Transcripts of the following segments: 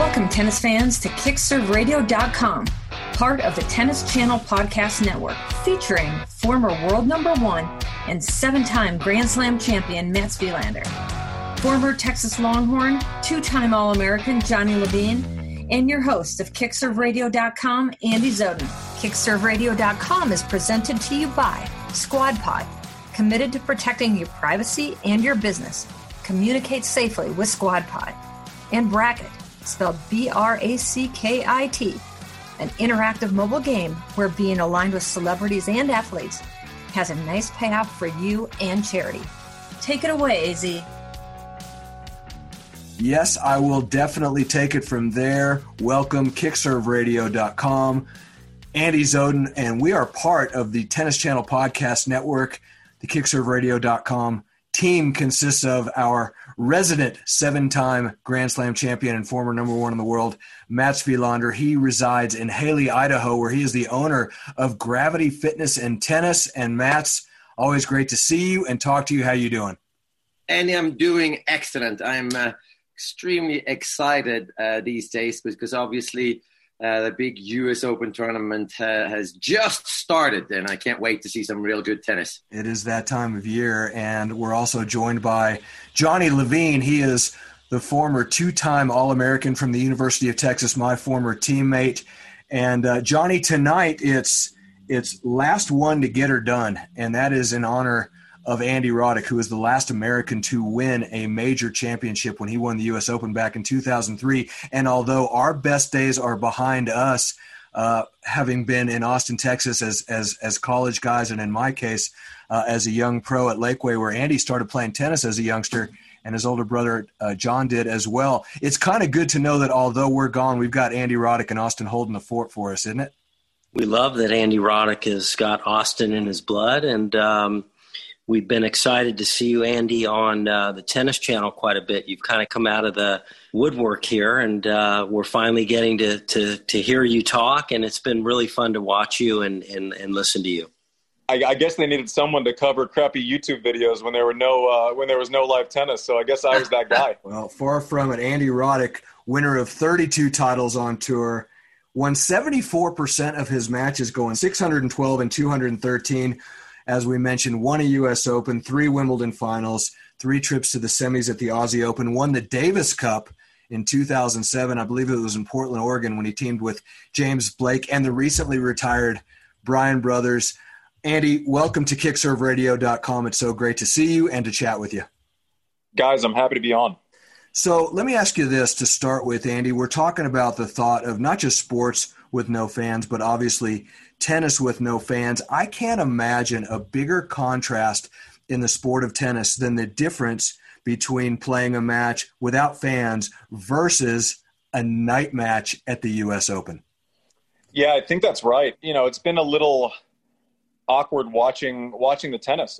Welcome, tennis fans, to KickServeRadio.com, part of the Tennis Channel Podcast Network, featuring former world number one and 7-time Grand Slam champion Mats Wilander, former Texas Longhorn, 2-time All-American Johnny Levine, and your host of KickServeRadio.com, Andy Zoden. KickServeRadio.com is presented to you by SquadPod, committed to protecting your privacy and your business. Communicate safely with SquadPod. And Bracket, spelled B-R-A-C-K-I-T, an interactive mobile game where being aligned with celebrities and athletes has a nice payoff for you and charity. Take it away, AZ. Yes, I will definitely take it from there. Welcome, KickServeRadio.com. Andy Zoden, and we are part of the Tennis Channel Podcast Network. The KickServeRadio.com team consists of our resident 7-time Grand Slam champion and former number one in the world, Mats Wilander. He resides in Hailey, Idaho, where he is the owner of Gravity Fitness and Tennis. And Mats, always great to see you and talk to you. How you doing? Andy, I'm doing excellent. I'm extremely excited these days because obviously the big U.S. Open tournament has just started, and I can't wait to see some real good tennis. It is that time of year, and we're also joined by Johnny Levine. He is the former 2-time All-American from the University of Texas, my former teammate. And Johnny, tonight it's last one to get her done, and that is in honor of Andy Roddick, who was the last American to win a major championship when he won the U.S. Open back in 2003. And although our best days are behind us, having been in Austin, Texas as college guys, and in my case, as a young pro at Lakeway, where Andy started playing tennis as a youngster, and his older brother John did as well. It's kind of good to know that although we're gone, we've got Andy Roddick and Austin holding the fort for us, isn't it? We love that Andy Roddick has got Austin in his blood, and we've been excited to see you, Andy, on the Tennis Channel quite a bit. You've kind of come out of the woodwork here, and we're finally getting to hear you talk, and it's been really fun to watch you and listen to you. I guess they needed someone to cover crappy YouTube videos when there was no live tennis, so I guess I was that guy. Well, far from it. Andy Roddick, winner of 32 titles on tour, won 74% of his matches, going 612 and 213. As we mentioned, won a U.S. Open, 3 Wimbledon finals, 3 trips to the semis at the Aussie Open, won the Davis Cup in 2007. I believe it was in Portland, Oregon, when he teamed with James Blake and the recently retired Bryan Brothers. Andy, welcome to KickServeRadio.com. It's so great to see you and to chat with you. Guys, I'm happy to be on. So let me ask you this to start with, Andy. We're talking about the thought of not just sports with no fans, but obviously tennis with no fans. I can't imagine a bigger contrast in the sport of tennis than the difference between playing a match without fans versus a night match at the U.S. Open. Yeah, I think that's right. It's been a little awkward watching the tennis.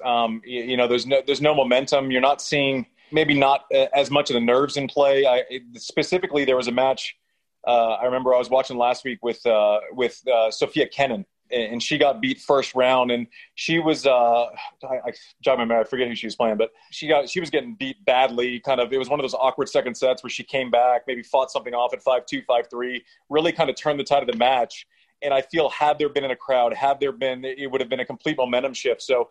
There's no momentum. You're not seeing maybe not as much of the nerves in play. Specifically, there was a match I remember I was watching last week with Sofia Kenin, and she got beat first round, and she was I forget who she was playing, but she was getting beat badly. It was one of those awkward second sets where she came back, maybe fought something off at 5-2, 5-3, really kind of turned the tide of the match. And I feel had there been in a crowd, it would have been a complete momentum shift. So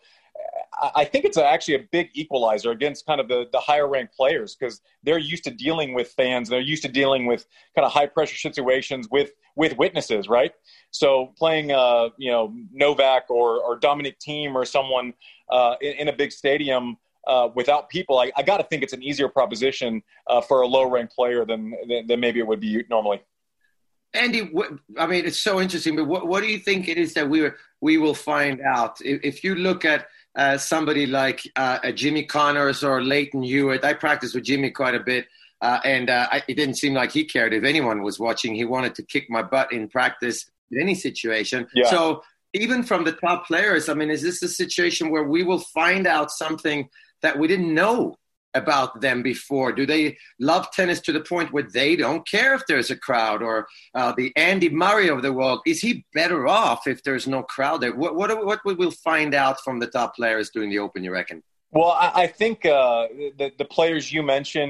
I think it's actually a big equalizer against kind of the higher ranked players, because they're used to dealing with fans. They're used to dealing with kind of high pressure situations with witnesses, right? So playing, Novak or Dominic Thiem or someone in a big stadium without people, I got to think it's an easier proposition for a low ranked player than maybe it would be normally. Andy, it's so interesting, but what do you think it is that we will find out? If you look at somebody like Jimmy Connors or Leighton Hewitt, I practiced with Jimmy quite a bit, and it didn't seem like he cared if anyone was watching. He wanted to kick my butt in practice in any situation. Yeah. So even from the top players, is this a situation where we will find out something that we didn't know about them before? Do they love tennis to the point where they don't care if there's a crowd? Or the Andy Murray of the world, is he better off if there's no crowd there? What we'll find out from the top players during the Open, you reckon? Well, I think the players you mentioned,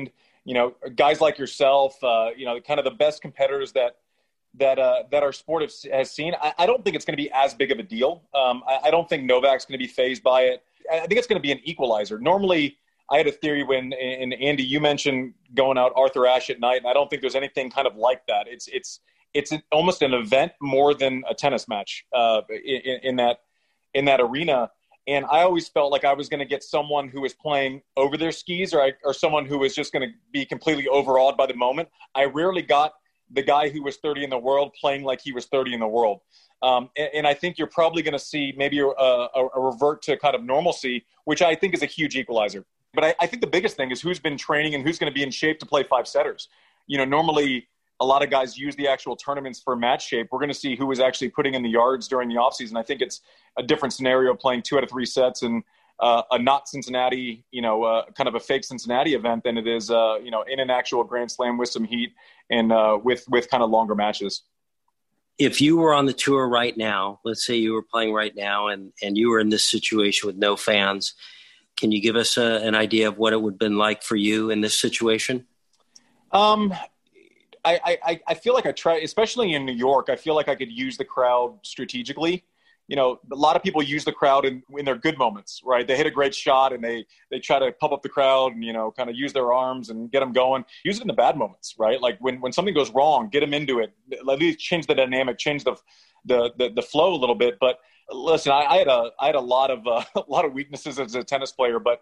guys like yourself, kind of the best competitors that our sport has seen. I don't think it's going to be as big of a deal. I don't think Novak's going to be fazed by it. I think it's going to be an equalizer. Normally, I had a theory and Andy, you mentioned going out Arthur Ashe at night, and I don't think there's anything kind of like that. It's almost an event more than a tennis match in that arena. And I always felt like I was going to get someone who was playing over their skis or someone who was just going to be completely overawed by the moment. I rarely got the guy who was 30 in the world playing like he was 30 in the world. And I think you're probably going to see maybe a revert to kind of normalcy, which I think is a huge equalizer. But I think the biggest thing is who's been training and who's going to be in shape to play 5-setters. Normally a lot of guys use the actual tournaments for match shape. We're going to see who is actually putting in the yards during the offseason. I think it's a different scenario playing 2 out of 3 sets and a not Cincinnati, kind of a fake Cincinnati event than it is, in an actual Grand Slam with some heat and with kind of longer matches. If you were on the tour right now, let's say you were playing right now and you were in this situation with no fans, can you give us an idea of what it would have been like for you in this situation? I feel like I try, especially in New York, I feel like I could use the crowd strategically. A lot of people use the crowd in their good moments, right? They hit a great shot and they try to pump up the crowd and, kind of use their arms and get them going. Use it in the bad moments, right? Like when something goes wrong, get them into it. At least change the dynamic, change the flow a little bit. But listen, I had a lot of weaknesses as a tennis player, but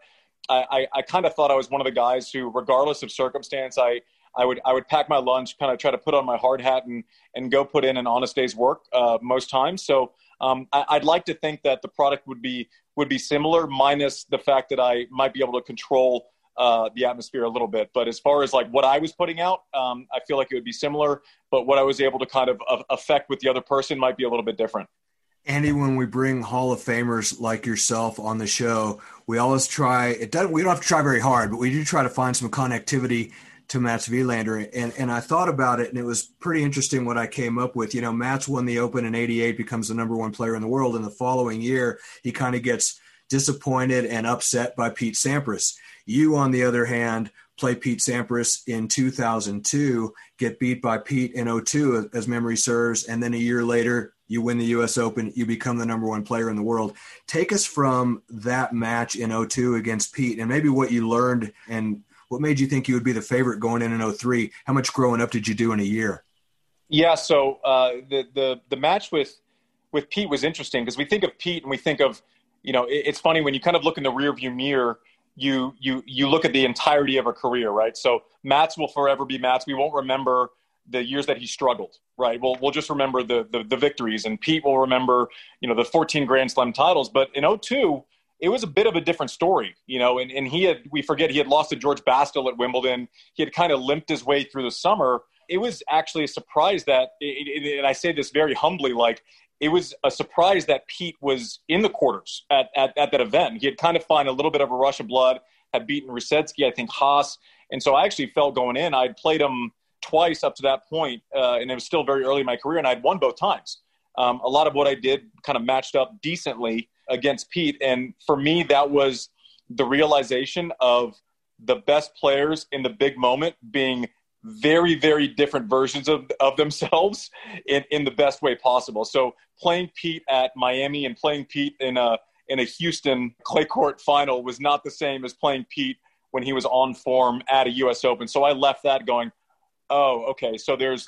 I kind of thought I was one of the guys who, regardless of circumstance, I would pack my lunch, kind of try to put on my hard hat and go put in an honest day's work most times. So I'd like to think that the product would be similar, minus the fact that I might be able to control the atmosphere a little bit. But as far as like what I was putting out, I feel like it would be similar. But what I was able to kind of affect with the other person might be a little bit different. Andy, when we bring Hall of Famers like yourself on the show, we always try. We don't have to try very hard, but we do try to find some connectivity to Mats Wilander. And I thought about it, and it was pretty interesting what I came up with. Mats won the Open in '88, becomes the number 1 player in the world. And the following year, he kind of gets disappointed and upset by Pete Sampras. You, on the other hand, play Pete Sampras in 2002, get beat by Pete in 2002, as memory serves. And then a year later, you win the U.S. Open, you become the number 1 player in the world. Take us from that match in 2002 against Pete and maybe what you learned and what made you think you would be the favorite going in 2003? How much growing up did you do in a year? Yeah, so the match with Pete was interesting because we think of Pete and we think of, it's funny when you kind of look in the rearview mirror, you look at the entirety of a career, right? So Mats will forever be Mats. We won't remember the years that he struggled, right? We'll just remember the victories, and Pete will remember, the 14 Grand Slam titles. But in 2002, it was a bit of a different story, and we forget he had lost to George Bastl at Wimbledon. He had kind of limped his way through the summer. It was actually a surprise that, and I say this very humbly, like it was a surprise that Pete was in the quarters at that event. He had kind of found a little bit of a rush of blood, had beaten Rusetsky, I think Haas. And so I actually felt going in, I'd played him twice up to that point, and it was still very early in my career, and I'd won both times. A lot of what I did kind of matched up decently against Pete. And for me, that was the realization of the best players in the big moment being very, very different versions of themselves in the best way possible. So playing Pete at Miami and playing Pete in a Houston clay court final was not the same as playing Pete when he was on form at a U.S. Open. So I left that going, oh, okay. So there's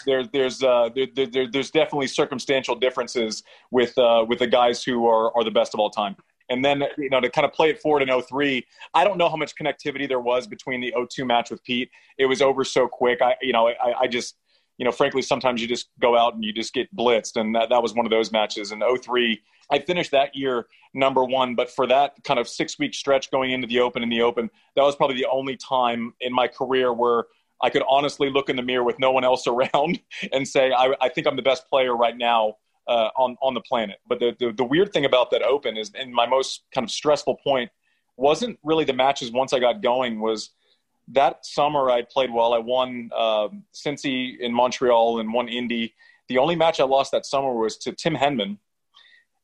definitely circumstantial differences with the guys who are the best of all time. And then, to kind of play it forward in 2003, I don't know how much connectivity there was between the 2002 match with Pete. It was over so quick. I just, frankly, sometimes you just go out and you just get blitzed. And that was one of those matches. In 2003, I finished that year number 1. But for that kind of 6-week stretch going into the Open, that was probably the only time in my career where I could honestly look in the mirror with no one else around and say, I think I'm the best player right now on the planet. But the weird thing about that Open is, and my most kind of stressful point wasn't really the matches once I got going, was that summer I played well. I won Cincy in Montreal and won Indy. The only match I lost that summer was to Tim Henman.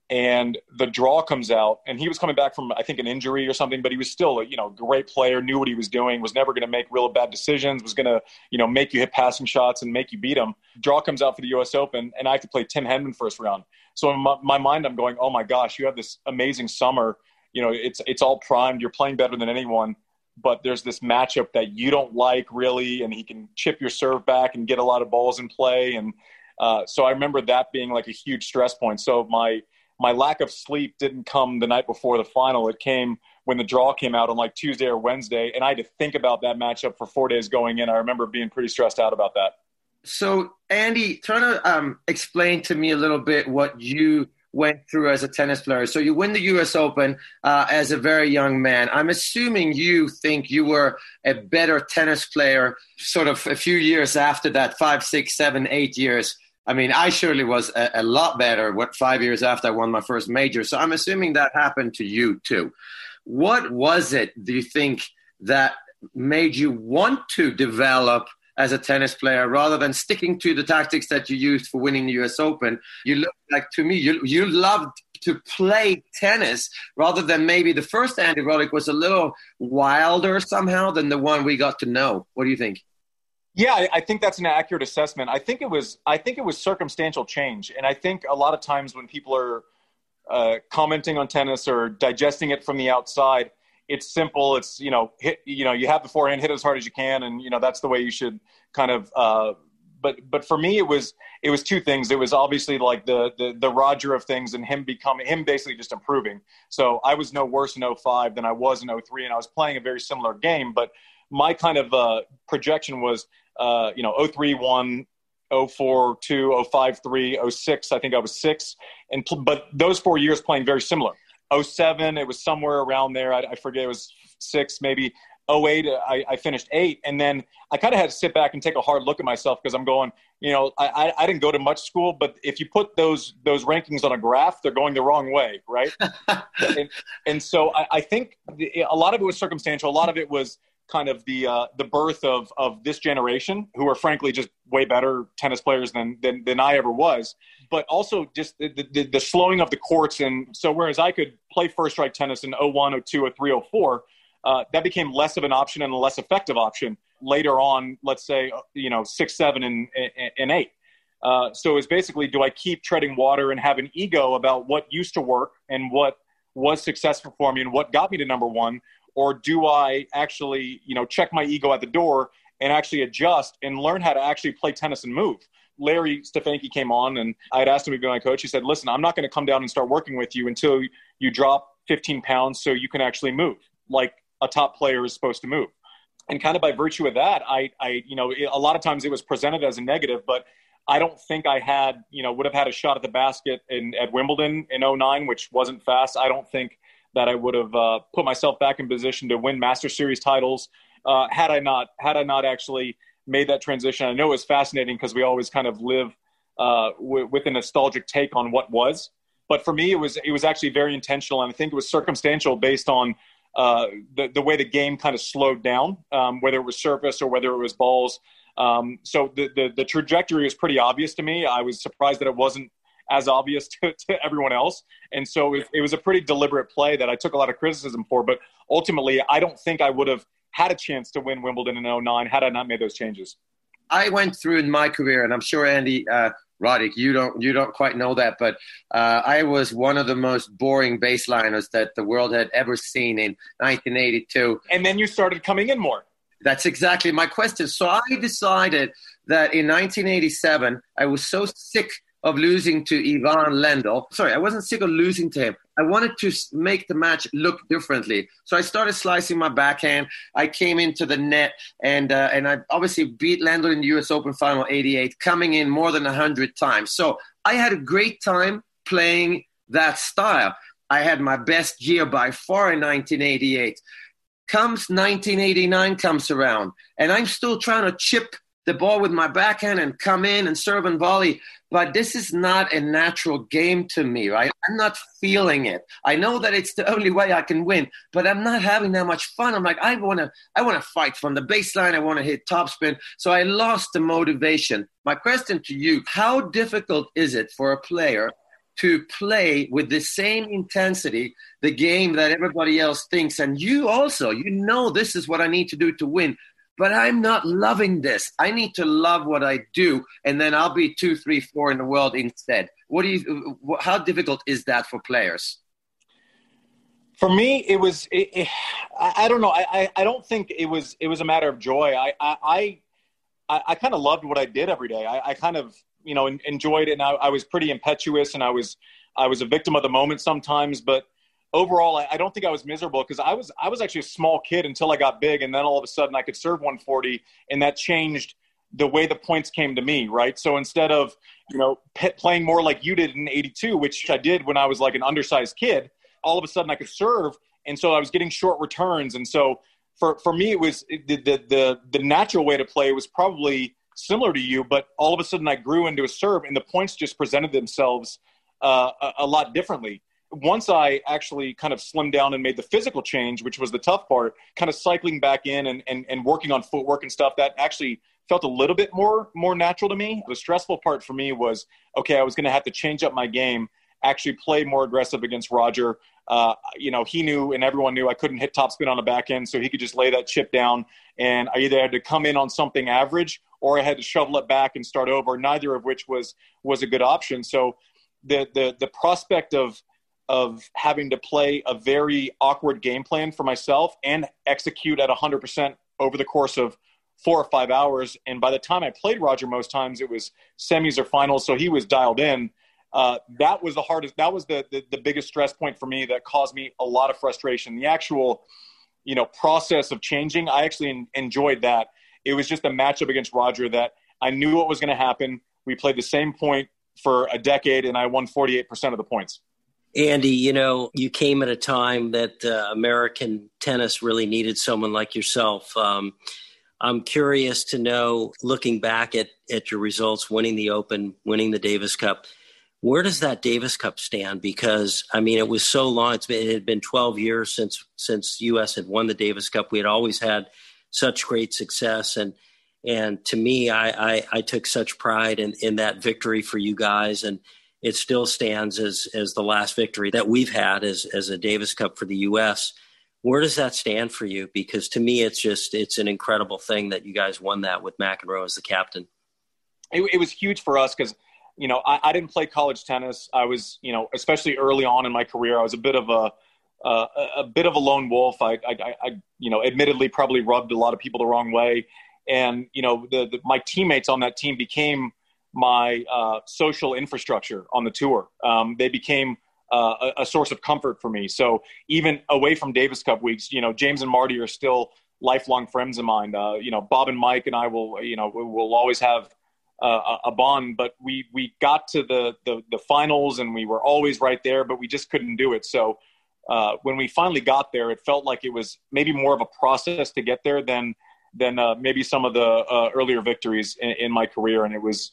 and the draw comes out, and he was coming back from, I think, an injury or something, but he was still a, great player, knew what he was doing, was never going to make real bad decisions, was going to, make you hit passing shots and make you beat him. Draw comes out for the U.S. Open, and I have to play Tim Henman first round. So in my mind, I'm going, oh my gosh, you have this amazing summer. It's all primed. You're playing better than anyone, but there's this matchup that you don't like really, and he can chip your serve back and get a lot of balls in play. And so I remember that being like a huge stress point. So my lack of sleep didn't come the night before the final. It came when the draw came out on like Tuesday or Wednesday, and I had to think about that matchup for 4 days going in. I remember being pretty stressed out about that. So, Andy, try to explain to me a little bit what you went through as a tennis player. So you win the U.S. Open as a very young man. I'm assuming you think you were a better tennis player sort of a few years after that, 5, 6, 7, 8 years. I mean, I surely was a lot better 5 years after I won my first major. So I'm assuming that happened to you too. What was it, do you think, that made you want to develop as a tennis player rather than sticking to the tactics that you used for winning the U.S. Open? You look like, to me, you loved to play tennis rather than maybe the first Andy Roddick was a little wilder somehow than the one we got to know. What do you think? Yeah, I think that's an accurate assessment. I think it was circumstantial change. And I think a lot of times when people are commenting on tennis or digesting it from the outside, it's simple. It's, you have the forehand, hit as hard as you can. And, that's the way you should kind of, but for me, it was two things. It was obviously like the Roger of things and him basically just improving. So I was no worse in 2005 than I was in 2003, and I was playing a very similar game, but my kind of projection was, 2003 1, 2004 2, 2005 3, 2006. I think I was 6, but those 4 years playing very similar. 2007, it was somewhere around there. I forget, it was 6, maybe. 2008, I finished 8, and then I kind of had to sit back and take a hard look at myself because I'm going, I didn't go to much school, but if you put those rankings on a graph, they're going the wrong way, right? and so I think a lot of it was circumstantial. A lot of it was kind of the birth of this generation, who are frankly just way better tennis players than I ever was, but also just the slowing of the courts. And so whereas I could play first strike tennis in 01, 02, 03, 04, that became less of an option and a less effective option later on, let's say, 6, 7, and 8. So it's basically, do I keep treading water and have an ego about what used to work and what was successful for me and what got me to number one? Or do I actually, check my ego at the door and actually adjust and learn how to actually play tennis and move? Larry Stefanke came on, and I had asked him to be my coach. He said, listen, I'm not going to come down and start working with you until you drop 15 pounds so you can actually move like a top player is supposed to move. And kind of by virtue of that, I a lot of times it was presented as a negative, but I don't think I had, would have had a shot at the basket at Wimbledon in 2009, which wasn't fast. I don't think that I would have put myself back in position to win Master Series titles had I not actually made that transition. I know it was fascinating because we always kind of live with a nostalgic take on what was, but for me it was actually very intentional, and I think it was circumstantial based on the way the game kind of slowed down, whether it was surface or whether it was balls. So the trajectory was pretty obvious to me. I was surprised that it wasn't as obvious to everyone else. And so it was a pretty deliberate play that I took a lot of criticism for, but ultimately I don't think I would have had a chance to win Wimbledon in 2009 had I not made those changes. I went through in my career, and I'm sure Andy Roddick, you don't quite know that, but I was one of the most boring baseliners that the world had ever seen in 1982. And then you started coming in more. That's exactly my question. So I decided that in 1987, I was so sick of losing to Ivan Lendl. Sorry, I wasn't sick of losing to him. I wanted to make the match look differently. So I started slicing my backhand. I came into the net, and I obviously beat Lendl in the U.S. Open Final 88, coming in more than 100 times. So I had a great time playing that style. I had my best year by far in 1988. Comes 1989 comes around, and I'm still trying to chip the ball with my backhand and come in and serve and volley. But this is not a natural game to me, right? I'm not feeling it. I know that it's the only way I can win, but I'm not having that much fun. I'm like, I want to fight from the baseline. I want to hit topspin. So I lost the motivation. My question to you, how difficult is it for a player to play with the same intensity the game that everybody else thinks. And you also, this is what I need to do to win. But I'm not loving this. I need to love what I do, and then I'll be 2, 3, 4 in the world instead. How difficult is that for players? For me, it was. I don't know. I don't think it was a matter of joy. I kind of loved what I did every day. I kind of enjoyed it, and I was pretty impetuous, and I was a victim of the moment sometimes, but. Overall, I don't think I was miserable because I was actually a small kid until I got big, and then all of a sudden I could serve 140, and that changed the way the points came to me, right? So instead of playing more like you did in '82, which I did when I was like an undersized kid, all of a sudden I could serve, and so I was getting short returns, and so for me it was the natural way to play was probably similar to you, but all of a sudden I grew into a serve, and the points just presented themselves a lot differently. Once I actually kind of slimmed down and made the physical change, which was the tough part, kind of cycling back in and working on footwork and stuff, that actually felt a little bit more natural to me. The stressful part for me was, I was going to have to change up my game, actually play more aggressive against Roger. He knew and everyone knew I couldn't hit topspin on the back end, so he could just lay that chip down. And I either had to come in on something average or I had to shovel it back and start over, neither of which was a good option. So the prospect of having to play a very awkward game plan for myself and execute at 100% over the course of 4 or 5 hours. And by the time I played Roger, most times it was semis or finals, so he was dialed in. That was the hardest. That was the biggest stress point for me that caused me a lot of frustration. The actual, process of changing, I actually enjoyed that. It was just a matchup against Roger that I knew what was going to happen. We played the same point for a decade, and I won 48% of the points. Andy, you came at a time that American tennis really needed someone like yourself. I'm curious to know, looking back at your results, winning the Open, winning the Davis Cup, where does that Davis Cup stand? Because, it was so long. It had been 12 years since U.S. had won the Davis Cup. We had always had such great success. And to me, I took such pride in that victory for you guys. And it still stands as the last victory that we've had as a Davis Cup for the U.S. Where does that stand for you? Because to me, it's an incredible thing that you guys won that with McEnroe as the captain. It was huge for us because, I didn't play college tennis. I was, especially early on in my career, I was a bit of a lone wolf. I admittedly probably rubbed a lot of people the wrong way. And, my teammates on that team became my social infrastructure on the tour. They became a source of comfort for me. So even away from Davis Cup weeks, James and Marty are still lifelong friends of mine. Bob and Mike and I will always have a bond, but we got to the finals and we were always right there, but we just couldn't do it. So when we finally got there, it felt like it was maybe more of a process to get there than maybe some of the earlier victories in my career. And it was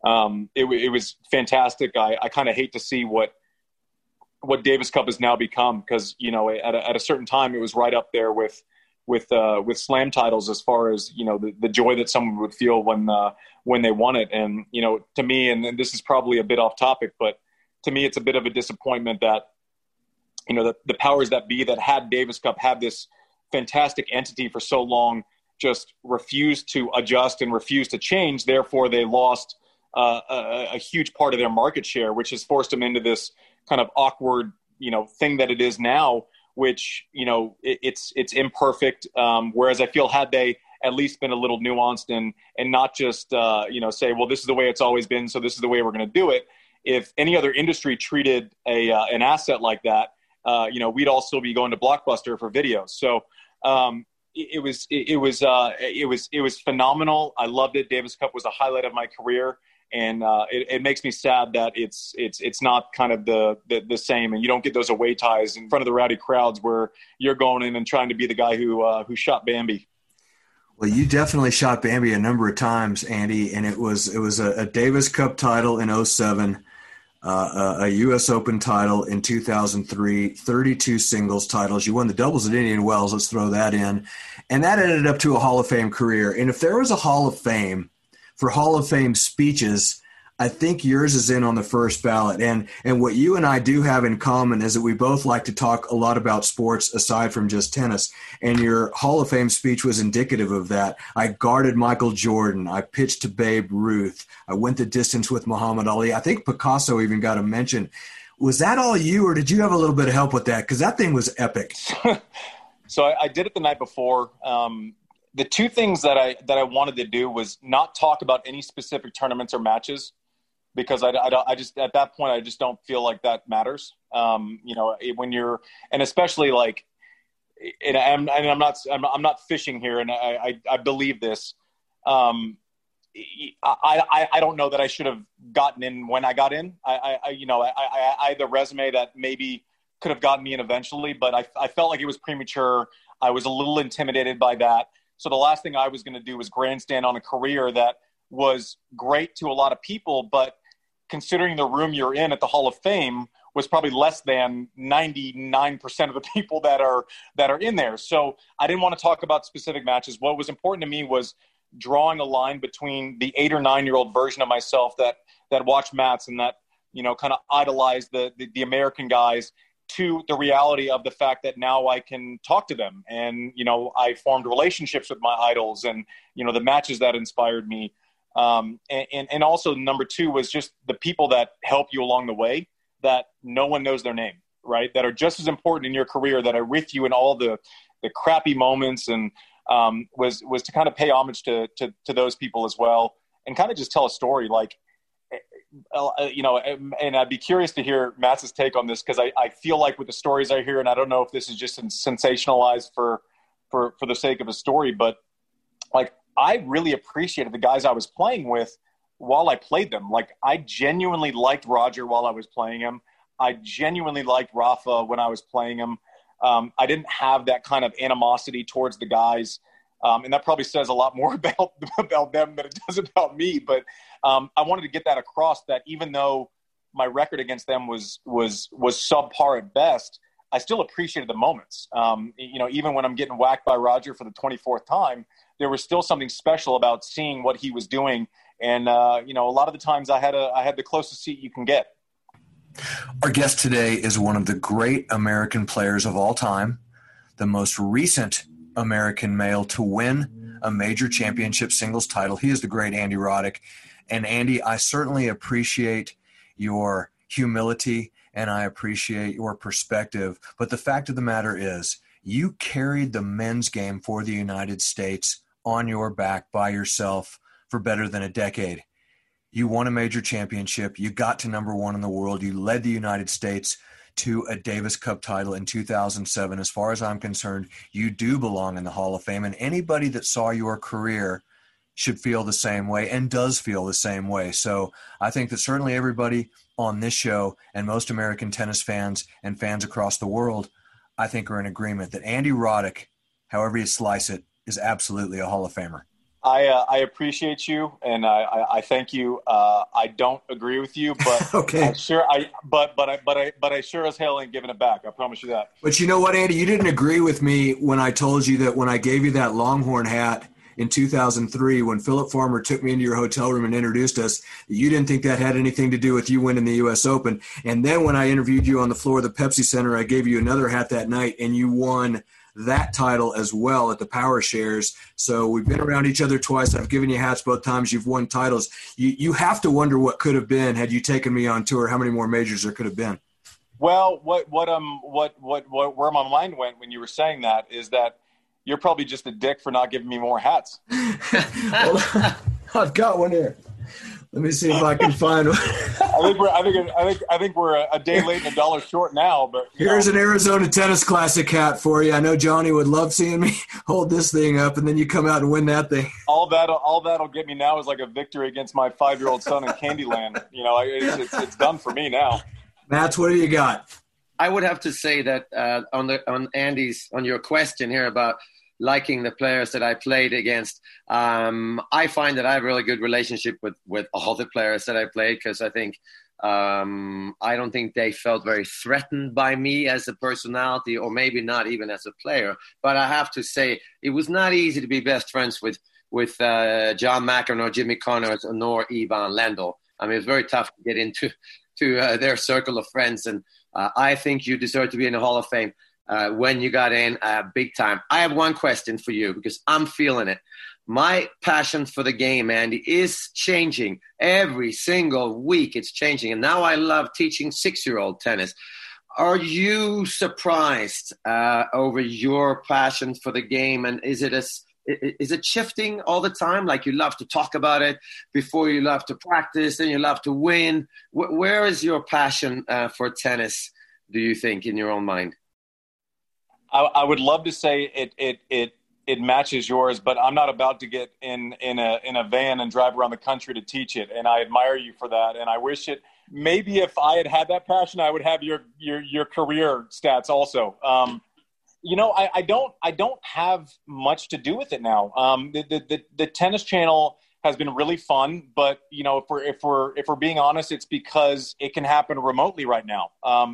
fantastic. I kind of hate to see what Davis Cup has now become because, at a certain time it was right up there with slam titles as far as, the joy that someone would feel when they won it. And, to me, and this is probably a bit off topic, but to me, it's a bit of a disappointment that, the powers that be that had Davis Cup had this fantastic entity for so long just refused to adjust and refused to change. Therefore, they lost a huge part of their market share, which has forced them into this kind of awkward, thing that it is now, which, it's imperfect. Whereas I feel had they at least been a little nuanced and not just, say, well, this is the way it's always been, so this is the way we're going to do it. If any other industry treated an asset like that, we'd all still be going to Blockbuster for videos. So it was phenomenal. I loved it. Davis Cup was a highlight of my career. And it makes me sad that it's not kind of the same, and you don't get those away ties in front of the rowdy crowds where you're going in and trying to be the guy who shot Bambi. Well, you definitely shot Bambi a number of times, Andy, and it was a Davis Cup title in 2007, a U.S. Open title in 2003, 32 singles titles. You won the doubles at Indian Wells. Let's throw that in, and that ended up to a Hall of Fame career. And if there was a Hall of Fame for Hall of Fame speeches, I think yours is in on the first ballot. And what you and I do have in common is that we both like to talk a lot about sports aside from just tennis. And your Hall of Fame speech was indicative of that. I guarded Michael Jordan. I pitched to Babe Ruth. I went the distance with Muhammad Ali. I think Picasso even got a mention. Was that all you, or did you have a little bit of help with that? Because that thing was epic. So I did it the night before. The two things that I wanted to do was not talk about any specific tournaments or matches, because I just at that point I just don't feel like that matters. When you're, and especially like, and I'm not fishing here, and I believe this. I don't know that I should have gotten in when I got in. I had the resume that maybe could have gotten me in eventually, but I felt like it was premature. I was a little intimidated by that. So the last thing I was going to do was grandstand on a career that was great to a lot of people, but considering the room you're in at the Hall of Fame was probably less than 99% of the people that are in there. So I didn't want to talk about specific matches. What was important to me was drawing a line between the 8 or 9-year-old version of myself that watched Mats and that, kind of idolized the American guys, to the reality of the fact that now I can talk to them. And, I formed relationships with my idols and, the matches that inspired me. And also number 2 was just the people that help you along the way that no one knows their name, right? That are just as important in your career, that are with you in all the crappy moments, and was to kind of pay homage to those people as well, and kind of just tell a story like, and I'd be curious to hear Matt's take on this, because I feel like with the stories I hear, and I don't know if this is just sensationalized for the sake of a story, but like I really appreciated the guys I was playing with while I played them. Like I genuinely liked Roger while I was playing him. I genuinely liked Rafa when I was playing him. I didn't have that kind of animosity towards the guys. And that probably says a lot more about them than it does about me. But I wanted to get that across, that even though my record against them was subpar at best, I still appreciated the moments. Even when I'm getting whacked by Roger for the 24th time, there was still something special about seeing what he was doing. And, a lot of the times I had the closest seat you can get. Our guest today is one of the great American players of all time, the most recent American male to win a major championship singles title. He is the great Andy Roddick. And Andy, I certainly appreciate your humility and I appreciate your perspective. But the fact of the matter is, you carried the men's game for the United States on your back by yourself for better than a decade. You won a major championship. You got to number 1 in the world. You led the United States to a Davis Cup title in 2007. As far as I'm concerned, you do belong in the Hall of Fame, and anybody that saw your career should feel the same way and does feel the same way. So I think that certainly everybody on this show and most American tennis fans and fans across the world, I think, are in agreement that Andy Roddick, however you slice it, is absolutely a Hall of Famer. I appreciate you, and I thank you. I don't agree with you, but okay. I sure as hell ain't giving it back. I promise you that. But you know what, Andy? You didn't agree with me when I told you that when I gave you that Longhorn hat in 2003, when Philip Farmer took me into your hotel room and introduced us, you didn't think that had anything to do with you winning the U.S. Open. And then when I interviewed you on the floor of the Pepsi Center, I gave you another hat that night, and you won that title as well at the Power Shares. So we've been around each other twice. I've given you hats both times. You've won titles. You have to wonder what could have been had you taken me on tour, how many more majors there could have been. Well, where my mind went when you were saying that is that you're probably just a dick for not giving me more hats. Well, I've got one here. Let me see if I can find one. I think we're a day late and $1 short now. But here's an Arizona Tennis Classic hat for you. I know Johnny would love seeing me hold this thing up, and then you come out and win that thing. All that'll get me now is like a victory against my 5-year-old son in Candyland. It's done for me now. Mats, what do you got? I would have to say that on your question here about liking the players that I played against, I find that I have a really good relationship with all the players that I played, because I think I don't think they felt very threatened by me as a personality, or maybe not even as a player. But I have to say, it was not easy to be best friends with John McEnroe, Jimmy Connors, nor Ivan Lendl. I mean, it's very tough to get into their circle of friends. And I think you deserve to be in the Hall of Fame when you got in big time. I have one question for you because I'm feeling it. My passion for the game, Andy, is changing every single week. It's changing. And now I love teaching 6-year-old tennis. Are you surprised over your passion for the game? And is it shifting all the time? Like you love to talk about it before you love to practice and you love to win. Where is your passion for tennis, do you think, in your own mind? I would love to say it matches yours, but I'm not about to get in a van and drive around the country to teach it. And I admire you for that. And I wish it. Maybe if I had that passion, I would have your career stats also. I don't have much to do with it now. The Tennis Channel has been really fun, but if we're being honest, it's because it can happen remotely right now.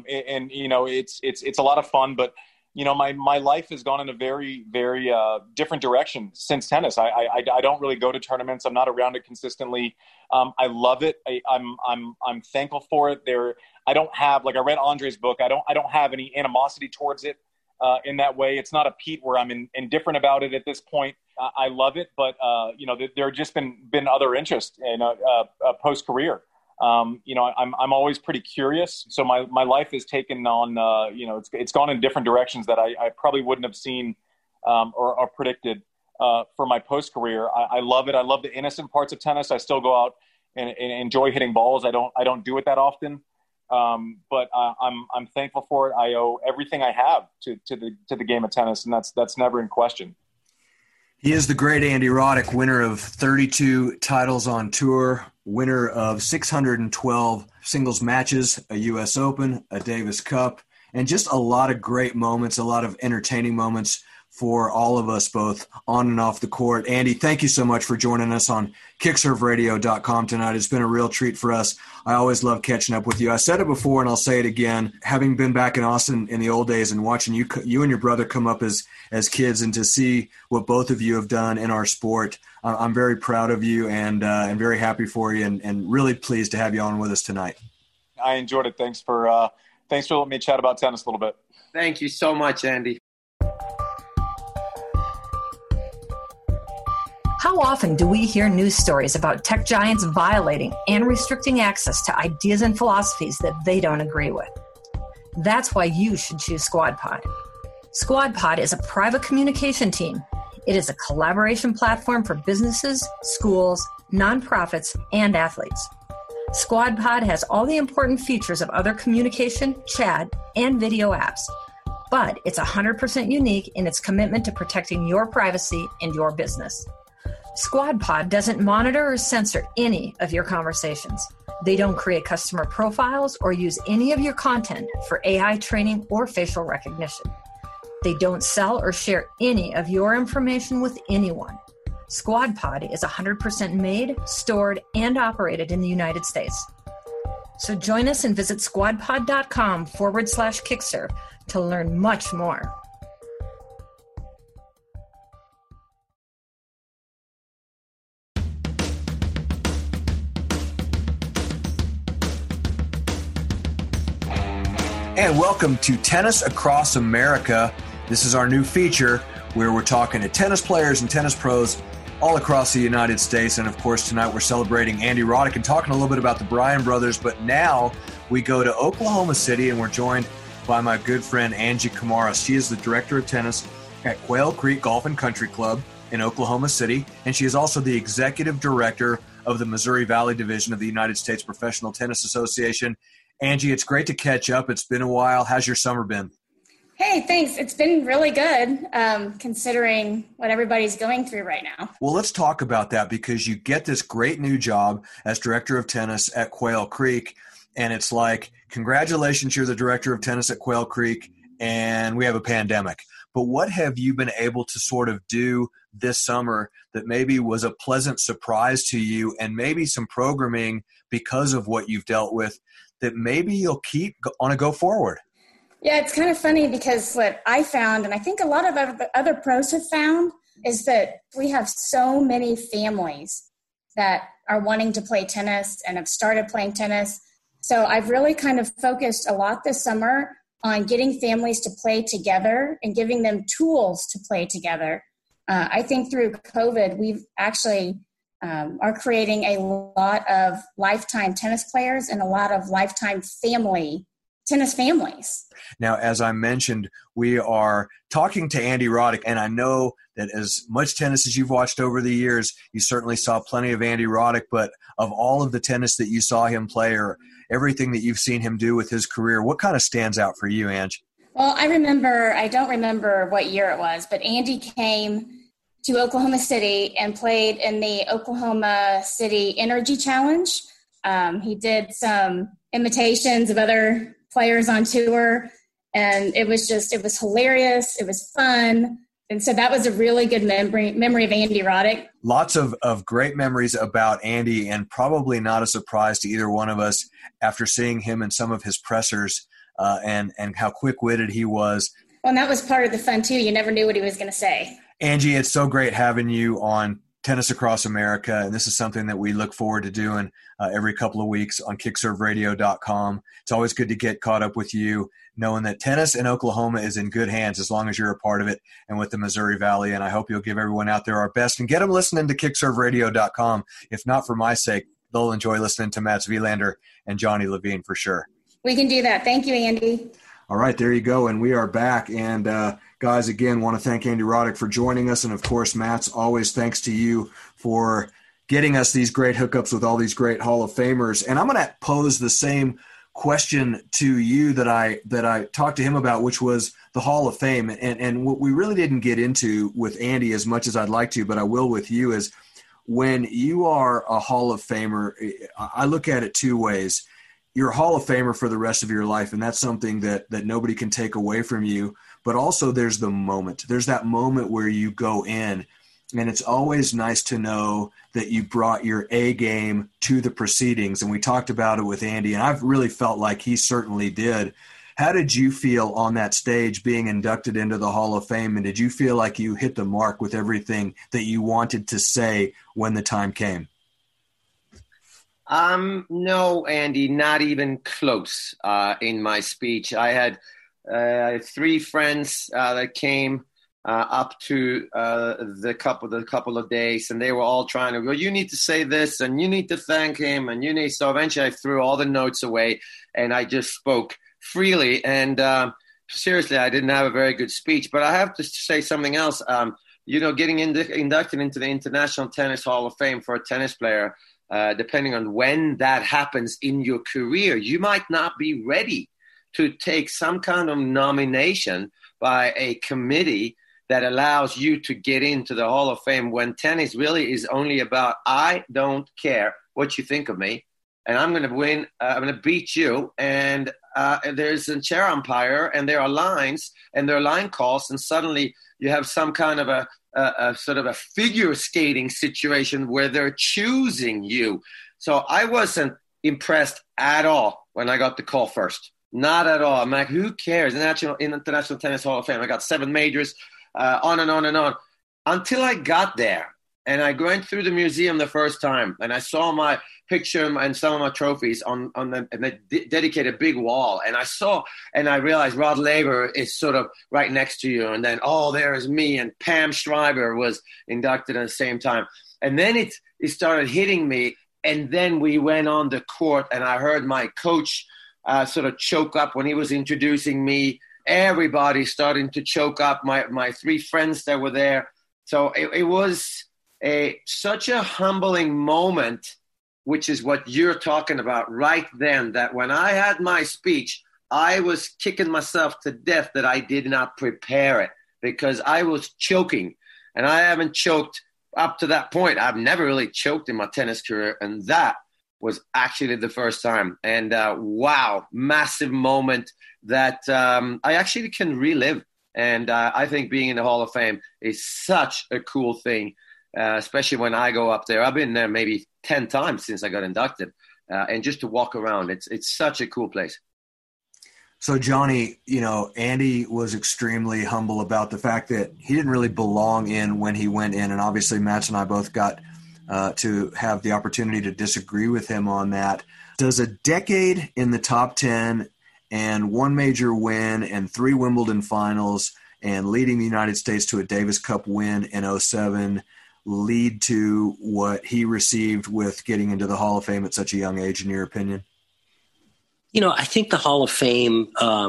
It's a lot of fun, but my life has gone in a very, very different direction since tennis. I don't really go to tournaments. I'm not around it consistently. I love it. I'm thankful for it. I don't have, like I read Andre's book. I don't have any animosity towards it in that way. It's not a Pete where I'm indifferent about it at this point. I love it, but there have just been other interests in post career. I'm always pretty curious. So my life has taken on, it's gone in different directions that I probably wouldn't have seen or predicted for my post career. I love it. I love the innocent parts of tennis. I still go out and enjoy hitting balls. I don't do it that often. But I'm thankful for it. I owe everything I have to the game of tennis, and that's never in question. He is the great Andy Roddick, winner of 32 titles on tour, winner of 612 singles matches, a U.S. Open, a Davis Cup, and just a lot of great moments, a lot of entertaining moments for all of us, both on and off the court. Andy, thank you so much for joining us on kickserveradio.com tonight. It's been a real treat for us. I always love catching up with you. I said it before, and I'll say it again. Having been back in Austin in the old days and watching you and your brother come up as kids, and to see what both of you have done in our sport, I'm very proud of you and very happy for you, and really pleased to have you on with us tonight. I enjoyed it. Thanks for letting me chat about tennis a little bit. Thank you so much, Andy. How often do we hear news stories about tech giants violating and restricting access to ideas and philosophies that they don't agree with? That's why you should choose SquadPod. SquadPod is a private communication team. It is a collaboration platform for businesses, schools, nonprofits, and athletes. SquadPod has all the important features of other communication, chat, and video apps, but it's 100% unique in its commitment to protecting your privacy and your business. SquadPod doesn't monitor or censor any of your conversations. They don't create customer profiles or use any of your content for AI training or facial recognition. They don't sell or share any of your information with anyone. SquadPod is 100% made, stored, and operated in the United States. So join us and visit squadpod.com/kickserve to learn much more. And welcome to Tennis Across America. This is our new feature where we're talking to tennis players and tennis pros all across the United States. And of course, tonight we're celebrating Andy Roddick and talking a little bit about the Bryan brothers. But now we go to Oklahoma City and we're joined by my good friend Angie Kamara. She is the director of tennis at Quail Creek Golf and Country Club in Oklahoma City. And she is also the executive director of the Missouri Valley Division of the United States Professional Tennis Association. Angie, it's great to catch up. It's been a while. How's your summer been? Hey, thanks. It's been really good, considering what everybody's going through right now. Well, let's talk about that, because you get this great new job as director of tennis at Quail Creek, and it's like, congratulations, you're the director of tennis at Quail Creek, and we have a pandemic. But what have you been able to sort of do this summer that maybe was a pleasant surprise to you, and maybe some programming because of what you've dealt with that maybe you'll keep on a go forward? Yeah, it's kind of funny because what I found, and I think a lot of other pros have found, is that we have so many families that are wanting to play tennis and have started playing tennis. So I've really kind of focused a lot this summer on getting families to play together and giving them tools to play together. I think through COVID, we've actually are creating a lot of lifetime tennis players and a lot of lifetime tennis families. Now, as I mentioned, we are talking to Andy Roddick, and I know that as much tennis as you've watched over the years, you certainly saw plenty of Andy Roddick, but of all of the tennis that you saw him play or everything that you've seen him do with his career, what kind of stands out for you, Ange? Well, I don't remember what year it was, but Andy came to Oklahoma City and played in the Oklahoma City Energy Challenge. He did some imitations of other players on tour, and it was hilarious. It was fun. And so that was a really good memory of Andy Roddick. Lots of great memories about Andy, and probably not a surprise to either one of us after seeing him in some of his pressers and how quick-witted he was. Well, and that was part of the fun, too. You never knew what he was going to say. Angie, it's so great having you on Tennis Across America, and this is something that we look forward to doing every couple of weeks on kickserveradio.com. It's always good to get caught up with you, knowing that tennis in Oklahoma is in good hands as long as you're a part of it and with the Missouri Valley, and I hope you'll give everyone out there our best and get them listening to kickserveradio.com. If not for my sake, they'll enjoy listening to Mats Wilander and Johnny Levine for sure. We can do that. Thank you, Andy. All right, there you go, and we are back, and guys, again, want to thank Andy Roddick for joining us. And, of course, Mats, always thanks to you for getting us these great hookups with all these great Hall of Famers. And I'm going to pose the same question to you that I talked to him about, which was the Hall of Fame. And what we really didn't get into with Andy as much as I'd like to, but I will with you, is when you are a Hall of Famer, I look at it two ways. You're a Hall of Famer for the rest of your life, and that's something that nobody can take away from you. But also there's the moment. There's that moment where you go in, and it's always nice to know that you brought your A game to the proceedings. And we talked about it with Andy, and I've really felt like he certainly did. How did you feel on that stage being inducted into the Hall of Fame, and did you feel like you hit the mark with everything that you wanted to say when the time came? No, Andy, not even close. In my speech, I had three friends that came up to the couple of days, and they were all trying to go, you need to say this, and you need to thank him, and so eventually I threw all the notes away, and I just spoke freely. And seriously, I didn't have a very good speech, but I have to say something else. Getting inducted into the International Tennis Hall of Fame for a tennis player, depending on when that happens in your career, you might not be ready to take some kind of nomination by a committee that allows you to get into the Hall of Fame, when tennis really is only about, I don't care what you think of me, and I'm going to win, I'm going to beat you, and there's a chair umpire, and there are lines, and there are line calls, and suddenly you have some kind of a sort of a figure skating situation where they're choosing you. So I wasn't impressed at all when I got the call first. Not at all. I'm like, who cares? International Tennis Hall of Fame. I got 7 majors, on and on and on. Until I got there, and I went through the museum the first time, and I saw my picture and some of my trophies on the dedicated big wall. And I realized Rod Laver is sort of right next to you. And then, there's me, and Pam Shriver was inducted at the same time. And then it started hitting me. And then we went on the court, and I heard my coach sort of choke up when he was introducing me. Everybody starting to choke up, my 3 friends that were there. So it was such a humbling moment, which is what you're talking about right then, that when I had my speech, I was kicking myself to death that I did not prepare it, because I was choking, and I haven't choked up to that point. I've never really choked in my tennis career, and that was actually the first time. And wow, massive moment that I actually can relive. And I think being in the Hall of Fame is such a cool thing, especially when I go up there. I've been there maybe 10 times since I got inducted. And just to walk around, it's such a cool place. So, Johnny, Andy was extremely humble about the fact that he didn't really belong in when he went in. And obviously, Mats and I both got to have the opportunity to disagree with him on that. Does a decade in the top 10 and one major win and 3 Wimbledon finals and leading the United States to a Davis Cup win in 2007 lead to what he received with getting into the Hall of Fame at such a young age, in your opinion? I think the Hall of Fame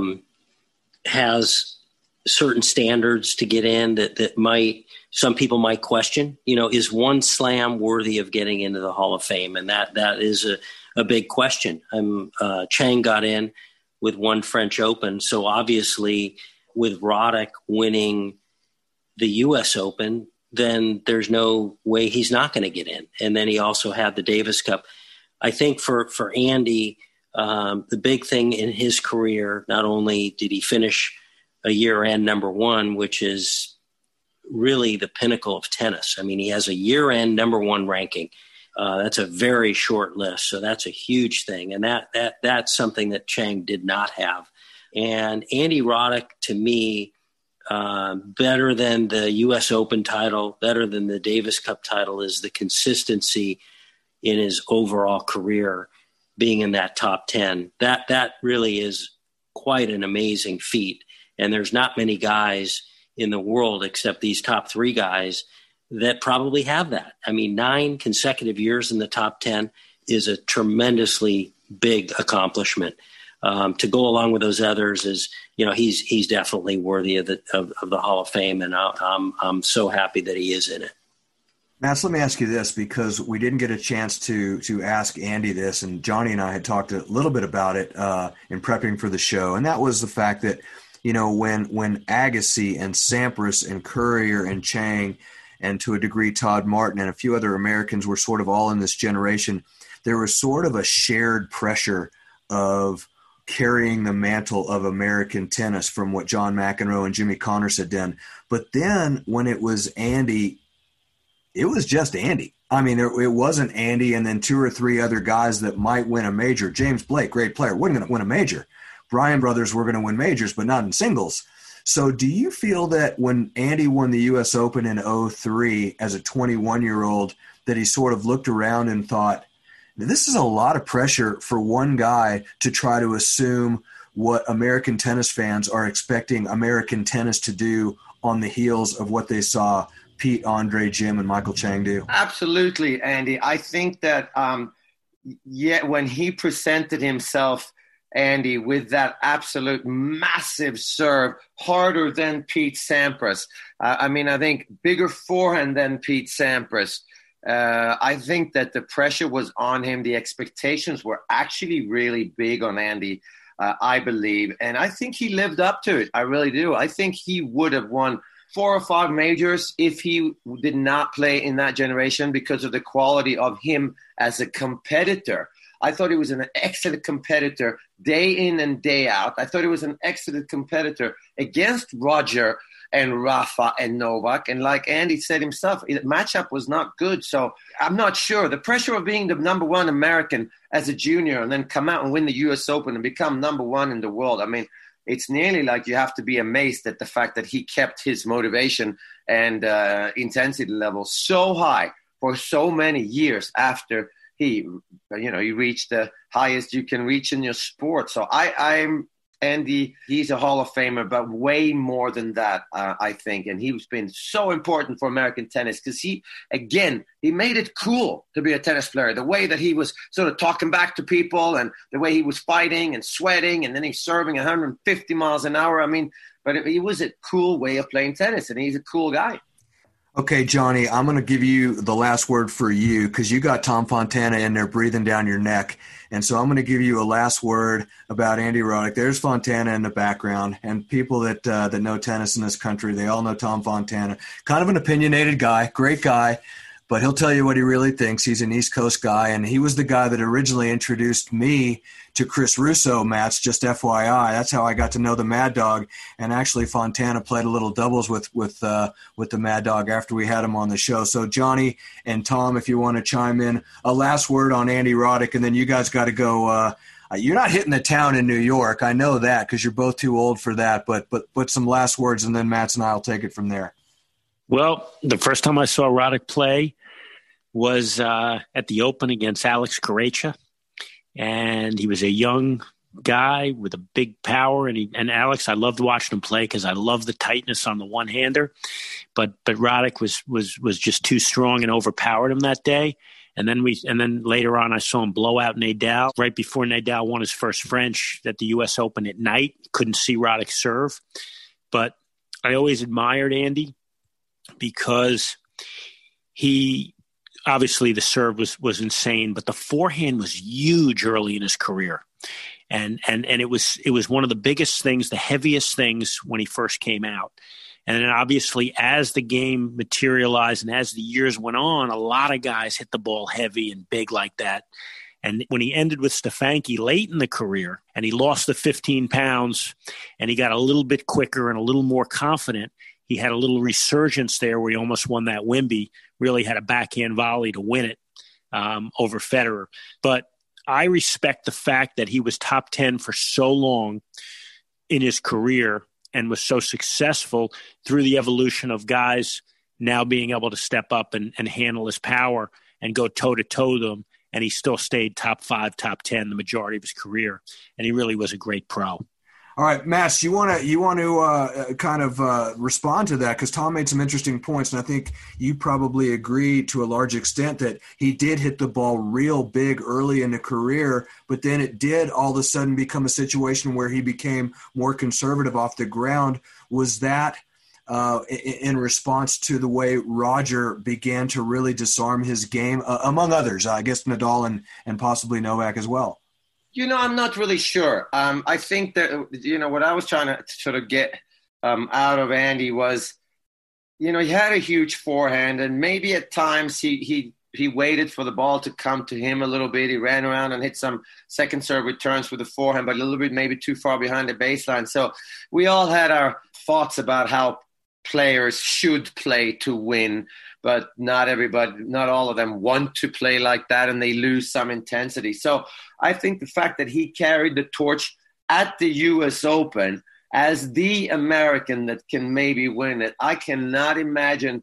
has certain standards to get in that some people might question. Is one slam worthy of getting into the Hall of Fame? And that is a big question. Chang got in with one French Open, so obviously with Roddick winning the U.S. Open, then there's no way he's not going to get in. And then he also had the Davis Cup. I think for Andy, the big thing in his career, not only did he finish a year-end number 1, which is really the pinnacle of tennis. I mean, he has a year-end number 1 ranking. That's a very short list, so that's a huge thing. And that's something that Chang did not have. And Andy Roddick, to me, better than the U.S. Open title, better than the Davis Cup title, is the consistency in his overall career being in that top 10. That really is quite an amazing feat. And there's not many guys in the world except these top 3 guys that probably have that. I mean, 9 consecutive years in the top 10 is a tremendously big accomplishment. To go along with those others is, he's definitely worthy of the Hall of Fame, and I'm so happy that he is in it. Mats, let me ask you this, because we didn't get a chance to ask Andy this, and Johnny and I had talked a little bit about it in prepping for the show, and that was the fact that, when Agassi and Sampras and Courier and Chang and to a degree Todd Martin and a few other Americans were sort of all in this generation, there was sort of a shared pressure of carrying the mantle of American tennis from what John McEnroe and Jimmy Connors had done. But then when it was Andy, it was just Andy. I mean, it wasn't Andy and then 2 or 3 other guys that might win a major. James Blake, great player, wasn't going to win a major. Bryan brothers were going to win majors, but not in singles. So do you feel that when Andy won the U.S. Open in 2003 as a 21-year-old, that he sort of looked around and thought, this is a lot of pressure for one guy to try to assume what American tennis fans are expecting American tennis to do on the heels of what they saw Pete, Andre, Jim, and Michael Chang do? Absolutely, Andy. I think that, when he presented himself, Andy, with that absolute massive serve, harder than Pete Sampras. I think bigger forehand than Pete Sampras. I think that the pressure was on him. The expectations were actually really big on Andy, I believe. And I think he lived up to it. I really do. I think he would have won 4 or 5 majors if he did not play in that generation because of the quality of him as a competitor. I thought he was an excellent competitor day in and day out. I thought he was an excellent competitor against Roger and Rafa and Novak. And like Andy said himself, the matchup was not good. So I'm not sure. The pressure of being the number 1 American as a junior and then come out and win the U.S. Open and become number 1 in the world. I mean, it's nearly like you have to be amazed at the fact that he kept his motivation and intensity level so high for so many years after he reached the highest you can reach in your sport. So I'm Andy. He's a Hall of Famer, but way more than that, I think. And he's been so important for American tennis because he made it cool to be a tennis player. The way that he was sort of talking back to people and the way he was fighting and sweating and then he's serving 150 miles an hour. I mean, but it was a cool way of playing tennis, and he's a cool guy. Okay, Johnny, I'm going to give you the last word for you because you got Tom Fontana in there breathing down your neck. And so I'm going to give you a last word about Andy Roddick. There's Fontana in the background, and people that know tennis in this country, they all know Tom Fontana. Kind of an opinionated guy, great guy, but he'll tell you what he really thinks. He's an East Coast guy, and he was the guy that originally introduced me to Chris Russo, Mats, just FYI. That's how I got to know the Mad Dog. And actually, Fontana played a little doubles with the Mad Dog after we had him on the show. So, Johnny and Tom, if you want to chime in, a last word on Andy Roddick, and then you guys got to go. You're not hitting the town in New York. I know that because you're both too old for that. But some last words, and then Mats and I will take it from there. Well, the first time I saw Roddick play was at the Open against Alex Corretja, and he was a young guy with a big power. And Alex, I loved watching him play because I love the tightness on the one-hander, but Roddick was just too strong and overpowered him that day. And then later on, I saw him blow out Nadal right before Nadal won his first French at the U.S. Open at night. Couldn't see Roddick serve, but I always admired Andy because he. Obviously, the serve was insane, but the forehand was huge early in his career, and it was one of the biggest things, the heaviest things when he first came out. And then obviously, as the game materialized and as the years went on, a lot of guys hit the ball heavy and big like that. And when he ended with Stefanki late in the career, and he lost the 15 pounds, and he got a little bit quicker and a little more confident. He had a little resurgence there where he almost won that Wimby, really had a backhand volley to win it over Federer. But I respect the fact that he was top 10 for so long in his career and was so successful through the evolution of guys now being able to step up and handle his power and go toe-to-toe them. And he still stayed top 5, top 10 the majority of his career. And he really was a great pro. All right, Mats, you want to kind of respond to that because Tom made some interesting points, and I think you probably agree to a large extent that he did hit the ball real big early in the career, but then it did all of a sudden become a situation where he became more conservative off the ground. Was that in response to the way Roger began to really disarm his game, among others, I guess Nadal and possibly Novak as well? I'm not really sure. I think that, what I was trying to sort of get out of Andy was, he had a huge forehand, and maybe at times he waited for the ball to come to him a little bit. He ran around and hit some second serve returns with the forehand, but a little bit maybe too far behind the baseline. So we all had our thoughts about how players should play to win, but not all of them want to play like that, and they lose some intensity. So I think the fact that he carried the torch at the U.S. Open as the American that can maybe win it, I cannot imagine